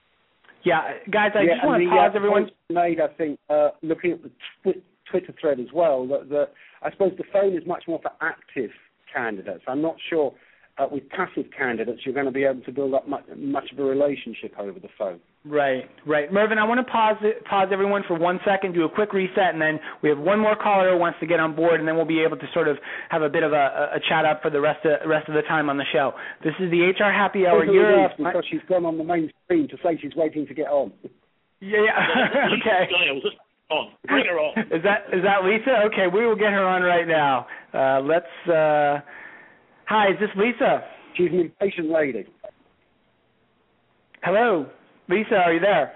Yeah, guys, I yeah, just want to the, pause uh, everyone. Made, I think, uh, looking at the tw- Twitter thread as well, that, that I suppose the phone is much more for active candidates. I'm not sure uh, with passive candidates you're going to be able to build up much, much of a relationship over the phone. Right, right. Mervyn, I want to pause pause everyone for one second, do a quick reset, and then we have one more caller who wants to get on board, and then we'll be able to sort of have a bit of a, a chat up for the rest of, rest of the time on the show. This is the H R Happy Hour. Europe. Because she's gone on the main screen to say she's waiting to get on. Yeah, yeah. Okay. On. Bring her on. Is that is that Lisa? Okay, we will get her on right now. Uh, let's. Uh... Hi, is this Lisa? She's an impatient lady. Hello, Lisa. Are you there?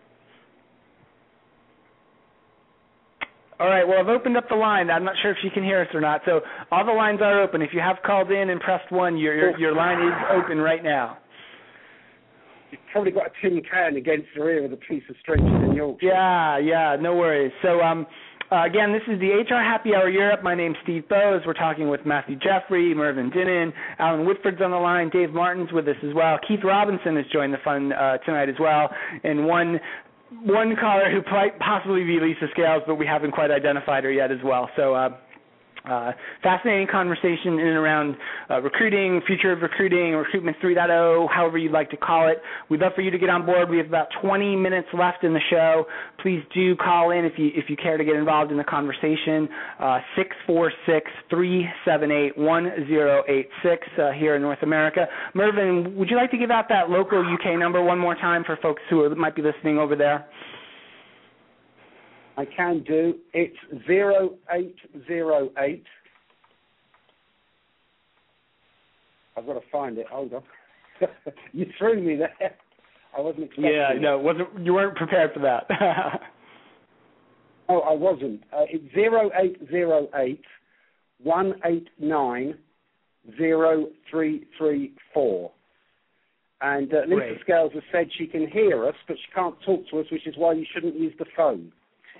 All right. Well, I've opened up the line. I'm not sure if she can hear us or not. So all the lines are open. If you have called in and pressed one, your your, your line is open right now. You've probably got a tin can against her ear with a piece of string in Yorkshire. Yeah, yeah, no worries. So, um, uh, again, this is the H R Happy Hour Europe. My name's Steve Bowes. We're talking with Matthew Jeffrey, Mervyn Dinnan, Alan Whitford's on the line, Dave Martin's with us as well. Keith Robinson has joined the fun uh, tonight as well. And one one caller who might possibly be Lisa Scales, but we haven't quite identified her yet as well. So uh, uh, fascinating conversation in and around uh, recruiting, future of recruiting, recruitment three point oh, however you'd like to call it. We'd love for you to get on board. We have about twenty minutes left in the show. Please do call in if you if you care to get involved in the conversation. Uh, six four six, three seven eight, one zero eight six uh, here in North America. Mervyn, would you like to give out that local U K number one more time for folks who are, might be listening over there? I can do. It's zero eight zero eight. I've got to find it. Hold on. You threw me there. I wasn't expecting Yeah, it. no, wasn't you weren't prepared for that. Oh, I wasn't. Uh, it's zero eight zero eight one eight nine zero three three four. And uh, Lisa Great. Scales has said she can hear us, but she can't talk to us, which is why you shouldn't use the phone.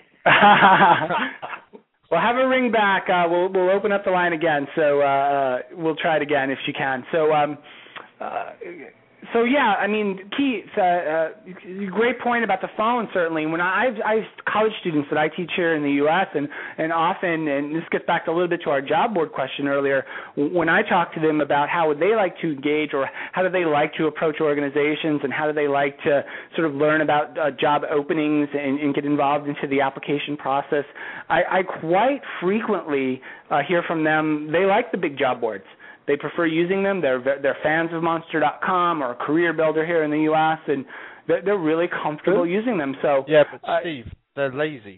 Well, have her ring back. Uh, we'll we'll open up the line again, so uh, we'll try it again if she can. So, um, uh, so yeah, I mean, Keith, uh, uh, great point about the phone. Certainly, when I I've, I've college students that I teach here in the U S and and often, and this gets back a little bit to our job board question earlier. When I talk to them about how would they like to engage, or how do they like to approach organizations, and how do they like to sort of learn about uh, job openings and, and get involved into the application process, I, I quite frequently uh, hear from them they like the big job boards. They prefer using them. They're they're fans of Monster dot com or Career Builder here in the U S, and they're, they're really comfortable Good. using them. So Yeah, but uh, Steve, they're lazy.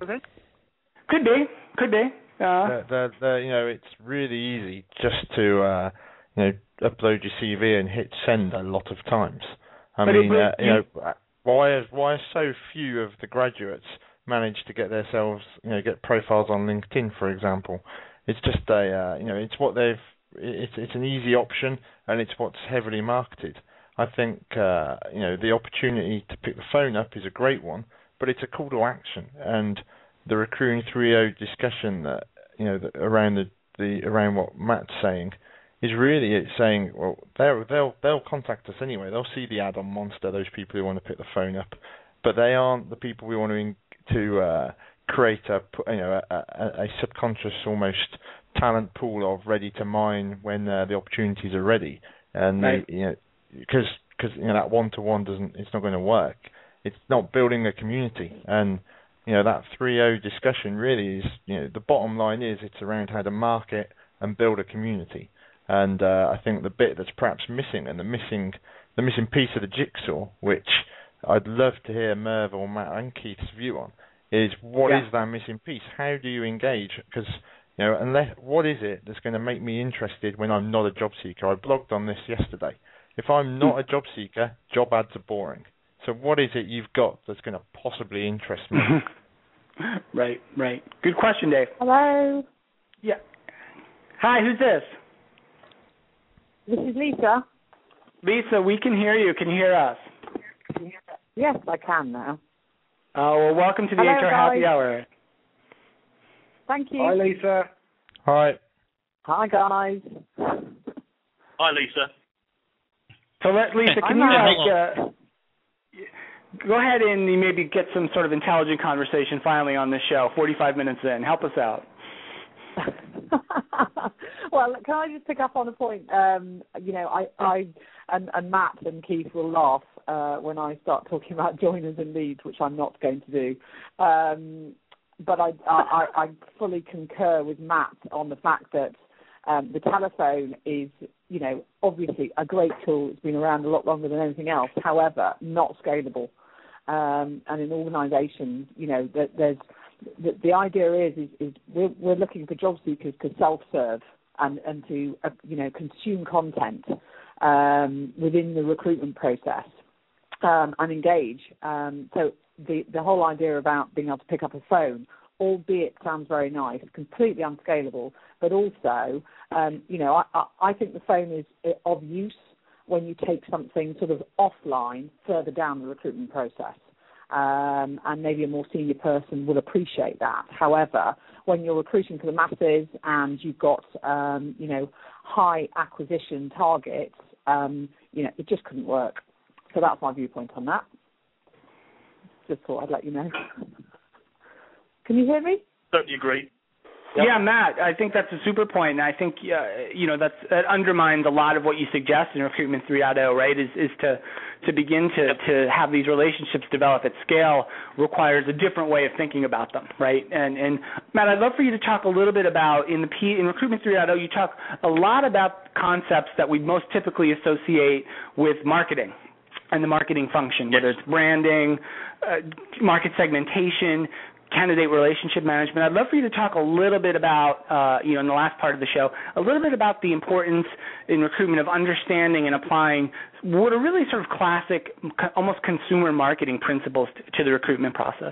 could be, could be. Uh, They're, they're, they're, you know, it's really easy just to, uh, you know, upload your C V and hit send a lot of times. I But it mean, would- uh, you know, why why so few of the graduates manage to get themselves, you know, get profiles on LinkedIn, for example? It's just a, uh, you know, it's what they've. It's it's an easy option, and it's what's heavily marketed. I think uh, you know the opportunity to pick the phone up is a great one, but it's a call to action. And the recruiting three point oh discussion that you know that around the, the around what Matt's saying is really it's saying, well, they'll they'll they'll contact us anyway. They'll see the ad on Monster. Those people who want to pick the phone up, but they aren't the people we want to to uh, create a you know a, a, a subconscious almost talent pool of ready to mine when uh, the opportunities are ready, and right. they, you know, because because you know that one to one doesn't, it's not going to work. It's not building a community, and you know that three point oh discussion really is, you know, the bottom line is it's around how to market and build a community, and uh, I think the bit that's perhaps missing, and the missing the missing piece of the jigsaw, which I'd love to hear Merv or Matt and Keith's view on, is what yeah. is that missing piece? How do you engage? Because you know, unless, what is it that's going to make me interested when I'm not a job seeker? I blogged on this yesterday. If I'm not a job seeker, job ads are boring. So what is it you've got that's going to possibly interest me? Right, right. Good question, Dave. Hello. Yeah. Hi, who's this? This is Lisa. Lisa, we can hear you. Can you hear us? Yes, I can now. Oh, well, welcome to the Hello, H R guys. Happy Hour. Thank you. Hi, Lisa. Hi. Hi, guys. Hi, Lisa. So, let, Lisa, can I'm you not- like uh, go ahead and maybe get some sort of intelligent conversation finally on this show? Forty-five minutes in, help us out. Well, can I just pick up on a point? Um, you know, I, I and, and Matt and Keith will laugh uh, when I start talking about joiners and leads, which I'm not going to do. Um, but I, I, I fully concur with Matt on the fact that um, the telephone is, you know, obviously a great tool. It's been around a lot longer than anything else. However, not scalable. Um, and in organisations, you know, that there's the, the idea is is, is we're, we're looking for job seekers to self-serve and and to uh, you know consume content um, within the recruitment process um, and engage. Um, so the the whole idea about being able to pick up a phone, albeit sounds very nice, completely unscalable, but also um, you know I, I, I think the phone is of use when you take something sort of offline further down the recruitment process. Um, and maybe a more senior person will appreciate that. However, when you're recruiting for the masses and you've got, um, you know, high acquisition targets, um, you know, it just couldn't work. So that's my viewpoint on that. just thought I'd let you know. Can you hear me? Certainly agree. Yep. Yeah, Matt, I think that's a super point, and I think uh, you know that's, that undermines a lot of what you suggest in Recruitment three point oh, right? Is is to to begin to, to have these relationships develop at scale requires a different way of thinking about them, right? And and Matt, I'd love for you to talk a little bit about in the P, in Recruitment three point oh, you talk a lot about concepts that we most typically associate with marketing and the marketing function, whether it's branding, uh, market segmentation, candidate relationship management. I'd love for you to talk a little bit about, uh, you know, in the last part of the show, a little bit about the importance in recruitment of understanding and applying what are really sort of classic, almost consumer marketing principles to, to the recruitment process.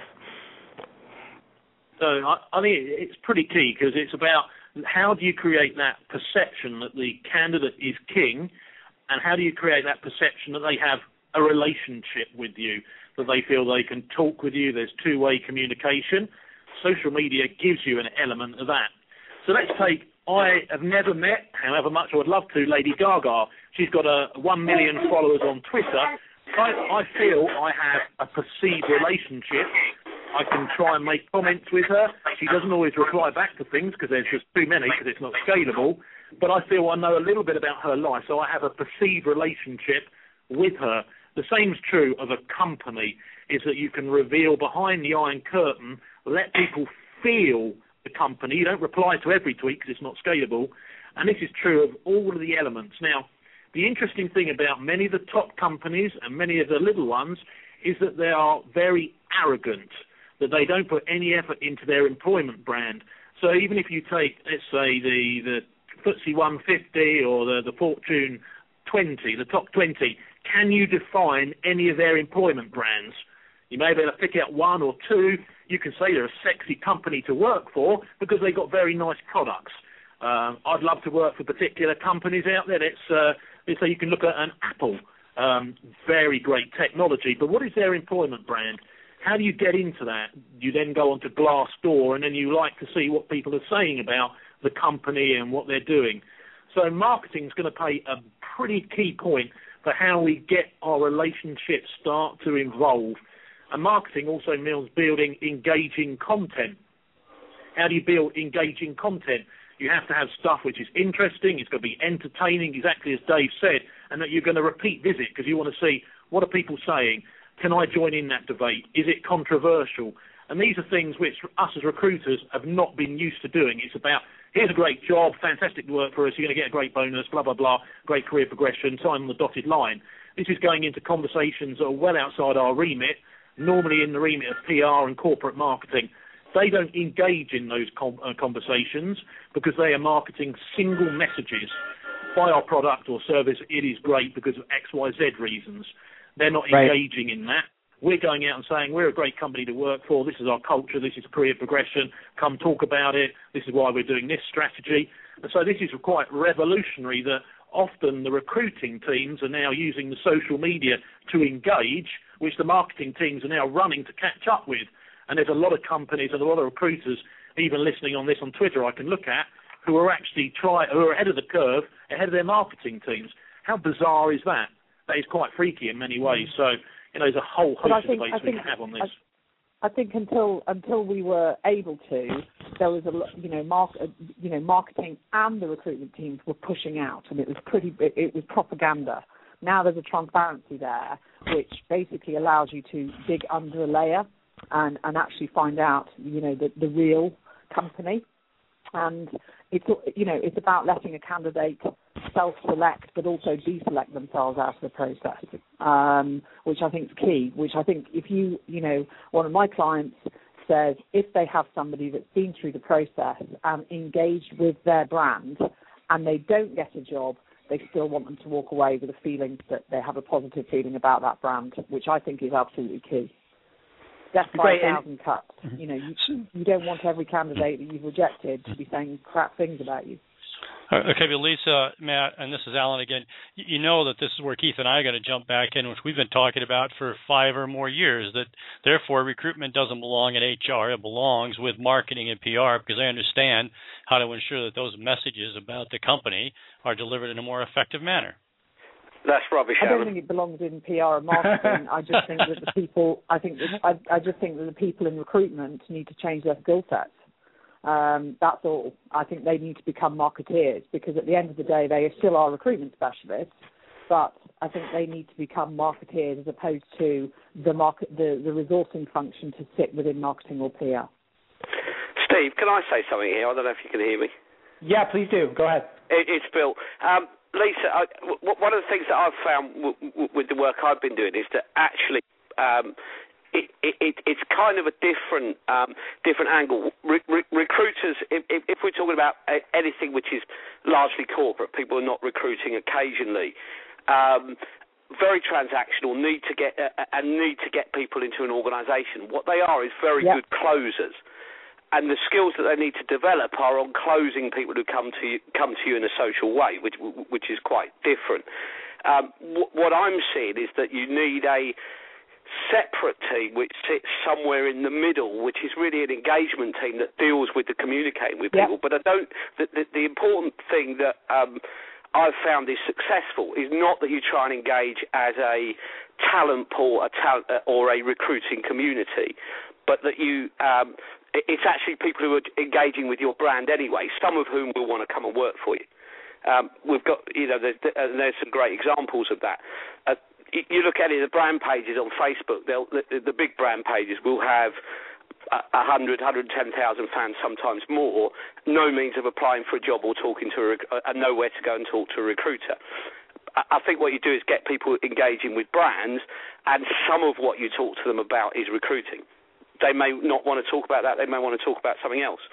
So I, I think it's pretty key because it's about how do you create that perception that the candidate is king, and how do you create that perception that they have a relationship with you, that they feel they can talk with you, there's two-way communication. Social media gives you an element of that. So let's take, I have never met, however much I would love to, Lady Gaga. She's got a one million followers on Twitter. I, I feel I have a perceived relationship. I can try and make comments with her. She doesn't always reply back to things because there's just too many because it's not scalable. But I feel I know a little bit about her life, so I have a perceived relationship with her. The same is true of a company, is that you can reveal behind the Iron Curtain, let people feel the company. You don't reply to every tweet because it's not scalable. And this is true of all of the elements. Now, the interesting thing about many of the top companies and many of the little ones is that they are very arrogant, that they don't put any effort into their employment brand. So even if you take, let's say, the, the F T S E one fifty or the, the Fortune twenty, the top twenty, can you define any of their employment brands? You may be able to pick out one or two. You can say they're a sexy company to work for because they've got very nice products. Um, I'd love to work for particular companies out there. Let's, uh, let's say you can look at an Apple, um, very great technology, but what is their employment brand? How do you get into that? You then go onto Glassdoor, and then you like to see what people are saying about the company and what they're doing. So marketing is going to play a pretty key point for how we get our relationships start to evolve. And marketing also means building engaging content. How do you build engaging content? You have to have stuff which is interesting, it's got to be entertaining, exactly as Dave said, and that you're going to repeat visit because you want to see what are people saying. Can I join in that debate? Is it controversial? And these are things which us as recruiters have not been used to doing. It's about, here's a great job, fantastic to work for us, you're going to get a great bonus, blah, blah, blah, great career progression, sign on the dotted line. This is going into conversations that are well outside our remit, normally in the remit of P R and corporate marketing. They don't engage in those com- uh, conversations because they are marketing single messages. Buy our product or service, it is great because of X, Y, Z reasons. They're not right. engaging in that. We're going out and saying, we're a great company to work for, this is our culture, this is career progression, come talk about it, this is why we're doing this strategy. And so this is quite revolutionary that often the recruiting teams are now using the social media to engage, which the marketing teams are now running to catch up with. And there's a lot of companies and a lot of recruiters, even listening on this on Twitter, I can look at, who are actually try, who are ahead of the curve, ahead of their marketing teams. How bizarre is that? That is quite freaky in many ways. So, you know, there's a whole host think, of debates we can have on this. I, I think until until we were able to, there was a you know, mark, you know, marketing and the recruitment teams were pushing out, and it was pretty, it, it was propaganda. Now there's a transparency there, which basically allows you to dig under a layer and, and actually find out, you know, the, the real company. And it's, you know, it's about letting a candidate self-select but also deselect themselves out of the process, um, which I think is key, which I think if you, you know, one of my clients says if they have somebody that's been through the process and engaged with their brand and they don't get a job, they still want them to walk away with a feeling that they have a positive feeling about that brand, which I think is absolutely key. Death by a thousand cuts. You know, you, you don't want every candidate that you've rejected to be saying crap things about you. Okay, but Lisa, Matt, and this is Alan again. You know that this is where Keith and I are going to jump back in, which we've been talking about for five or more years, that therefore recruitment doesn't belong at H R. It belongs with marketing and P R because they understand how to ensure that those messages about the company are delivered in a more effective manner. That's rubbish, I don't Aaron. think it belongs in P R and marketing. I just think that the people, I think that, I, I just think that the people in recruitment need to change their skill sets. Um, that's all. I think they need to become marketeers, because at the end of the day, they still are recruitment specialists, but I think they need to become marketeers as opposed to the market, the, the resourcing function to sit within marketing or P R. Steve, can I say something here? I don't know if you can hear me. Yeah, please do. Go ahead. It, it's Bill. Um, Lisa, I, w- one of the things that I've found w- w- with the work I've been doing is that actually um, it, it, it's kind of a different um, different angle. Re- re- recruiters, if, if we're talking about anything which is largely corporate, people are not recruiting occasionally. Um, very transactional, need to get uh, and need to get people into an organisation. What they are is very yep. good closers. And the skills that they need to develop are on closing people who come to you, come to you in a social way, which which is quite different. Um, w- what I'm seeing is that you need a separate team which sits somewhere in the middle, which is really an engagement team that deals with the communicating with yep. people. But I don't. The, the, the important thing that um, I've found is successful is not that you try and engage as a talent pool, a talent, or a recruiting community, but that you um, it's actually people who are engaging with your brand anyway, some of whom will want to come and work for you. Um, we've got, you know, there's, there's some great examples of that. Uh, you look at it, the brand pages on Facebook, the, the big brand pages will have one hundred, one hundred ten thousand fans, sometimes more, no means of applying for a job or talking to a, and nowhere to go and talk to a recruiter. I think what you do is get people engaging with brands, and some of what you talk to them about is recruiting. They may not want to talk about that. They may want to talk about something else.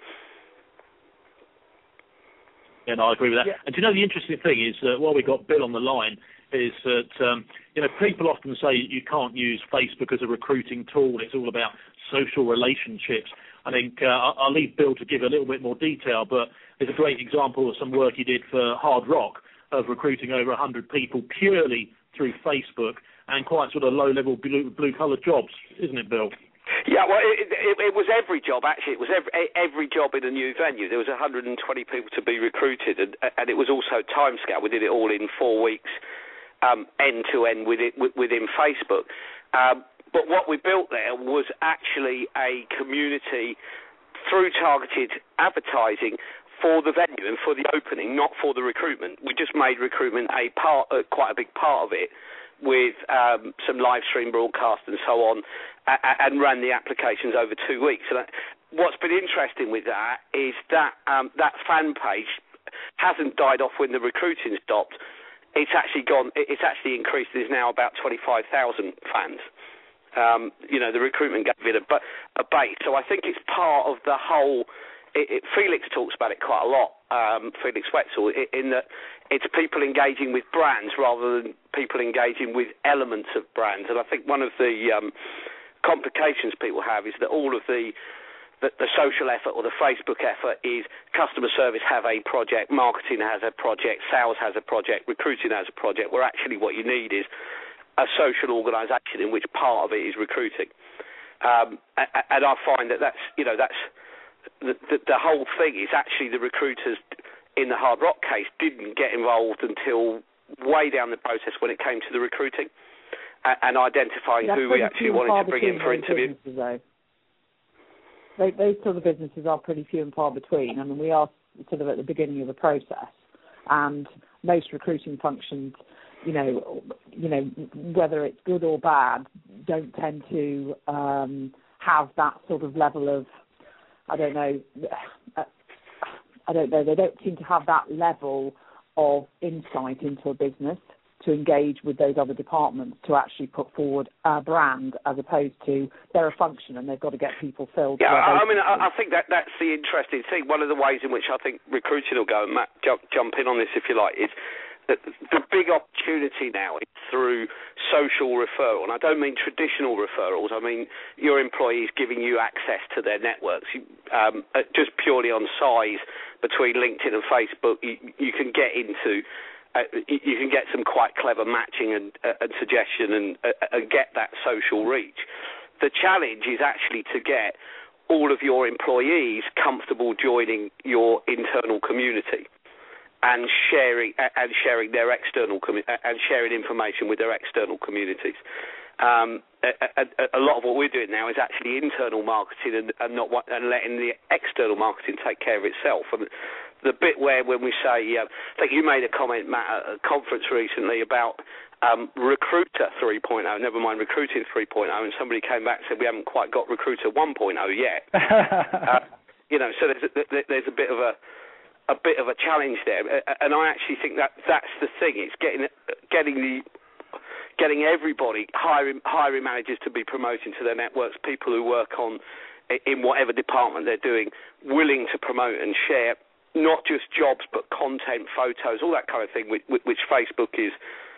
Yeah, no, I agree with that. Yeah. And do you know the interesting thing is, uh, while we got Bill on the line, is that um, you know people often say you can't use Facebook as a recruiting tool. It's all about social relationships. I think uh, I'll leave Bill to give a little bit more detail, but there's a great example of some work he did for Hard Rock of recruiting over one hundred people purely through Facebook and quite sort of low-level blue, blue-collar jobs, isn't it, Bill? Yeah, well, it, it, it was every job, actually. It was every, every job in a new venue. There was one hundred twenty people to be recruited, and, and it was also timescale. We did it all in four weeks, um, end-to-end within, within Facebook. Um, but what we built there was actually a community through targeted advertising for the venue and for the opening, not for the recruitment. We just made recruitment a part, uh, quite a big part of it, with um, some live stream broadcast and so on, uh, and ran the applications over two weeks. And what's been interesting with that is that um, that fan page hasn't died off when the recruiting stopped. It's actually gone. It's actually increased. There's now about twenty-five thousand fans. Um, you know, the recruitment gave it a, a base. So I think it's part of the whole. It, it, Felix talks about it quite a lot, um, Felix Wetzel, in that it's people engaging with brands rather than people engaging with elements of brands. And I think one of the um, complications people have is that all of the, the the social effort or the Facebook effort is customer service have a project, marketing has a project, sales has a project, recruiting has a project, where actually what you need is a social organisation in which part of it is recruiting. Um, and I find that that's, you know, that's, The, the, the whole thing is actually the recruiters in the Hard Rock case didn't get involved until way down the process when it came to the recruiting and, and identifying That's who we actually wanted to bring in for interview. They, those sort of businesses are pretty few and far between. I mean, we are sort of at the beginning of the process, and most recruiting functions, you know, you know, whether it's good or bad, don't tend to um, have that sort of level of, I don't know, I don't know, they don't seem to have that level of insight into a business to engage with those other departments to actually put forward a brand, as opposed to they're a function and they've got to get people filled. Yeah, I mean, I, I think that that's the interesting thing. One of the ways in which I think recruiting will go, and Matt, jump, jump in on this if you like, is that the big opportunity now is through social referral. And I don't mean traditional referrals. I mean your employees giving you access to their networks. You, um, just purely on size between LinkedIn and Facebook, you, you can get into... Uh, you can get some quite clever matching and, uh, and suggestion and, uh, and get that social reach. The challenge is actually to get all of your employees comfortable joining your internal community. and sharing and sharing their external commu- and sharing information with their external communities. Um, a, a, a lot of what we're doing now is actually internal marketing and, and not what, and letting the external marketing take care of itself. And the bit where when we say, uh, I think you made a comment, Matt, at a conference recently about um, Recruiter three point oh, never mind Recruiting three point oh, and somebody came back and said we haven't quite got Recruiter one point oh yet. uh, you know, so there's a, there's a bit of a a bit of a challenge there, and I actually think that that's the thing. It's getting getting the getting everybody, hiring hiring managers to be promoting to their networks, people who work on in whatever department they're doing, willing to promote and share not just jobs but content, photos, all that kind of thing, which, which Facebook is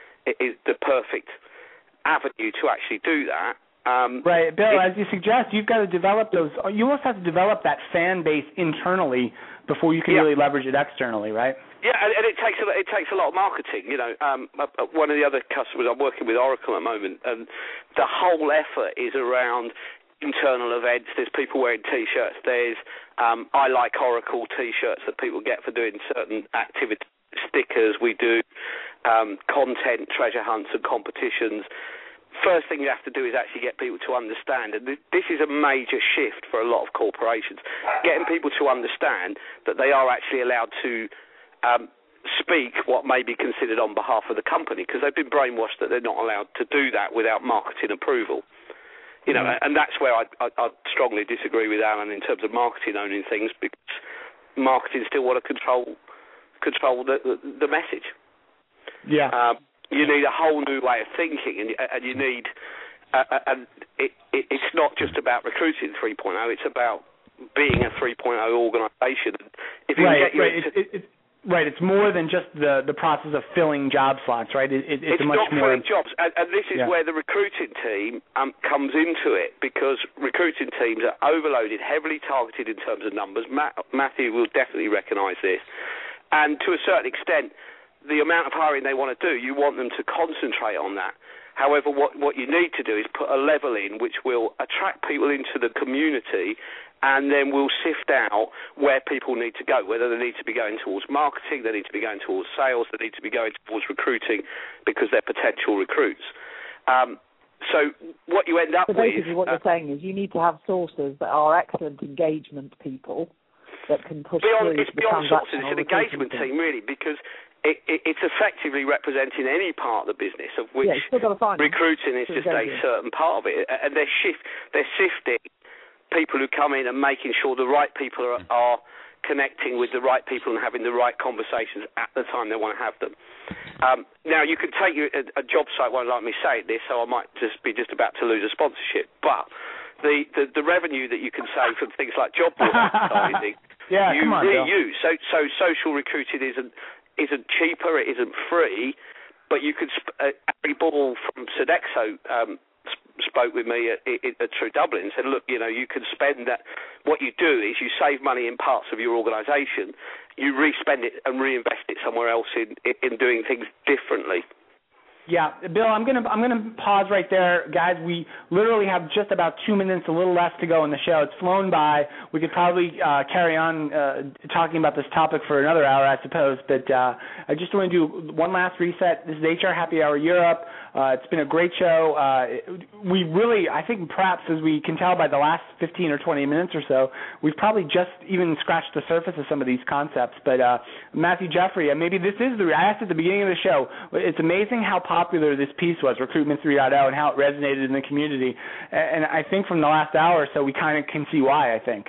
is the perfect avenue to actually do that. Um, right, Bill, it, as you suggest, you've got to develop those. You also have to develop that fan base internally before you can yeah. really leverage it externally, right? Yeah, and, and it takes a, it takes a lot of marketing. You know, um, one of the other customers, I'm working with Oracle at the moment, and the whole effort is around internal events. There's people wearing T-shirts. There's um, I Like Oracle T-shirts that people get for doing certain activities. Stickers we do, um, content, treasure hunts and competitions. First thing you have to do is actually get people to understand, and this is a major shift for a lot of corporations, getting people to understand that they are actually allowed to um, speak what may be considered on behalf of the company, because they've been brainwashed that they're not allowed to do that without marketing approval. You know, mm-hmm. and that's where I, I, I strongly disagree with Alan in terms of marketing owning things, because marketing still want to control control the, the, the message. Yeah. Um, you need a whole new way of thinking, and, and you need, uh, and it, it, it's not just about recruiting three point oh, it's about being a three point oh organisation. If you right, can get your right. It, it, it, right, it's more than just the, the process of filling job slots, right? It, it, it's, it's a much not more... filling jobs, and, and this is yeah. where the recruiting team um, comes into it, because recruiting teams are overloaded, heavily targeted in terms of numbers. Matt, Matthew will definitely recognise this. And to a certain extent, the amount of hiring they want to do, you want them to concentrate on that. However, what, what you need to do is put a level in which will attract people into the community, and then we'll sift out where people need to go, whether they need to be going towards marketing, they need to be going towards sales, they need to be going towards recruiting because they're potential recruits. Um, so what you end up so with... basically what uh, you're saying is you need to have sources that are excellent engagement people that can push beyond, through it's the beyond sources, it's an engagement team, team, really, because it, it, it's effectively representing any part of the business, of which yeah, still gotta find recruiting is just a certain part of it. And they're, shift, they're sifting people who come in and making sure the right people are, are connecting with the right people and having the right conversations at the time they want to have them. Um, now, you could take a, a job site, won't like me saying this, so I might just be just about to lose a sponsorship, but the, the, the revenue that you can save from things like job board advertising, yeah, you come on, reuse. So, so social recruiting isn't isn't cheaper, it isn't free, but you could. Sp- uh, Harry Ball from Sodexo um, sp- spoke with me at, at, at True Dublin and said, look, you know, you can spend that. What you do is you save money in parts of your organisation, you re-spend it and reinvest it somewhere else in in doing things differently. Yeah, Bill, I'm gonna I'm gonna pause right there, guys. We literally have just about two minutes, a little less to go in the show. It's flown by. We could probably uh, carry on uh, talking about this topic for another hour, I suppose. But uh, I just want to do one last reset. This is H R Happy Hour Europe. Uh, it's been a great show. Uh, we really, I think, perhaps as we can tell by the last fifteen or twenty minutes or so, we've probably just even scratched the surface of some of these concepts. But uh, Matthew Jeffrey, uh, maybe this is the. I asked at the beginning of the show. It's amazing how popular this piece was, Recruitment three point oh, and how it resonated in the community. And I think from the last hour or so, we kind of can see why, I think.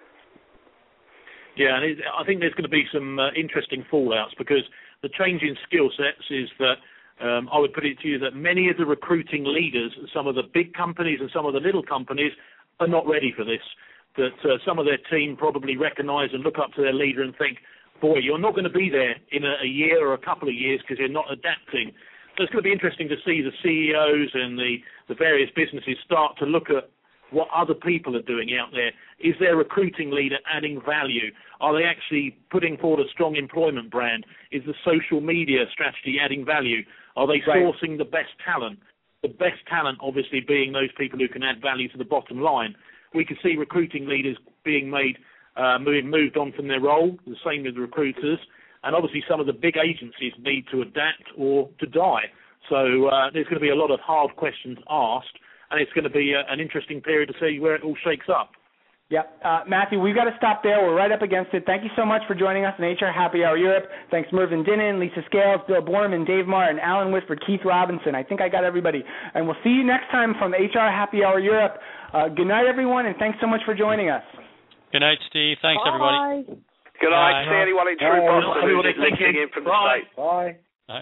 Yeah, and it, I think there's going to be some uh, interesting fallouts, because the change in skill sets is that um, I would put it to you that many of the recruiting leaders, some of the big companies and some of the little companies, are not ready for this. That uh, some of their team probably recognise and look up to their leader and think, boy, you're not going to be there in a, a year or a couple of years because you're not adapting. So it's going to be interesting to see the C E Os and the, the various businesses start to look at what other people are doing out there. Is their recruiting leader adding value? Are they actually putting forward a strong employment brand? Is the social media strategy adding value? Are they sourcing right. the best talent? The best talent, obviously, being those people who can add value to the bottom line. We can see recruiting leaders being made, uh, moving, moved on from their role, the same with recruiters. and obviously some of the big agencies need to adapt or to die. So uh, there's going to be a lot of hard questions asked, and it's going to be a, an interesting period to see where it all shakes up. Yeah, uh, Matthew, we've got to stop there. We're right up against it. Thank you so much for joining us in H R Happy Hour Europe. Thanks Mervyn Dinnan, Lisa Scales, Bill Borman, Dave Martin, Alan Whitford, Keith Robinson. I think I got everybody. And we'll see you next time from H R Happy Hour Europe. Uh, good night, everyone, and thanks so much for joining us. Good night, Steve. Thanks, Bye. everybody. Good night. Bye. See anyone in True Boston who's listening in from the Bye. States. Bye. Bye.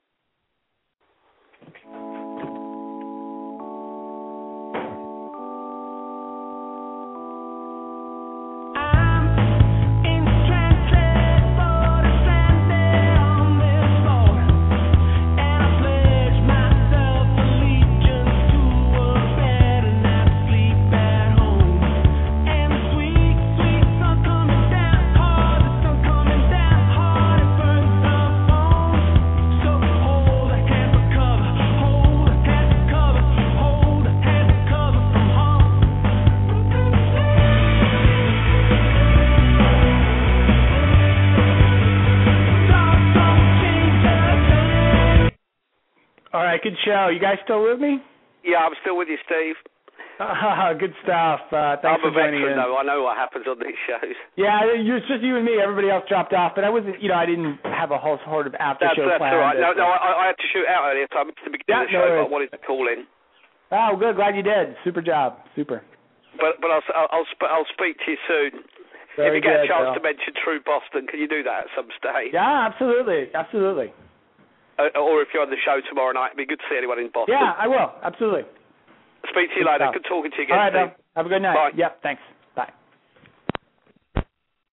Good show. You guys still with me? Yeah, I'm still with you, Steve. Uh, good stuff. Uh, thanks I'm for a joining veteran, in. though. I know what happens on these shows. Yeah, it's just you and me. Everybody else dropped off, but I wasn't. You know, I didn't have a whole sort of after That's, show that's plan. all right. No, that- no, I, I had to shoot out earlier, so I missed the beginning Yeah, of the no show, but worries. I wanted to call in. Oh, good. Glad you did. Super job. Super. But but I'll I'll I'll, sp- I'll speak to you soon. Very if you get good, a chance Bill. to mention True Boston, can you do that at some stage? Yeah, absolutely, absolutely. Uh, or if you're on the show tomorrow night, it'd be good to see anyone in Boston. Yeah, I will. Absolutely. Speak to you Good later. stuff. Good talking to you again, All right, Steve. Bill. Have a good night. Bye. Yep. Thanks.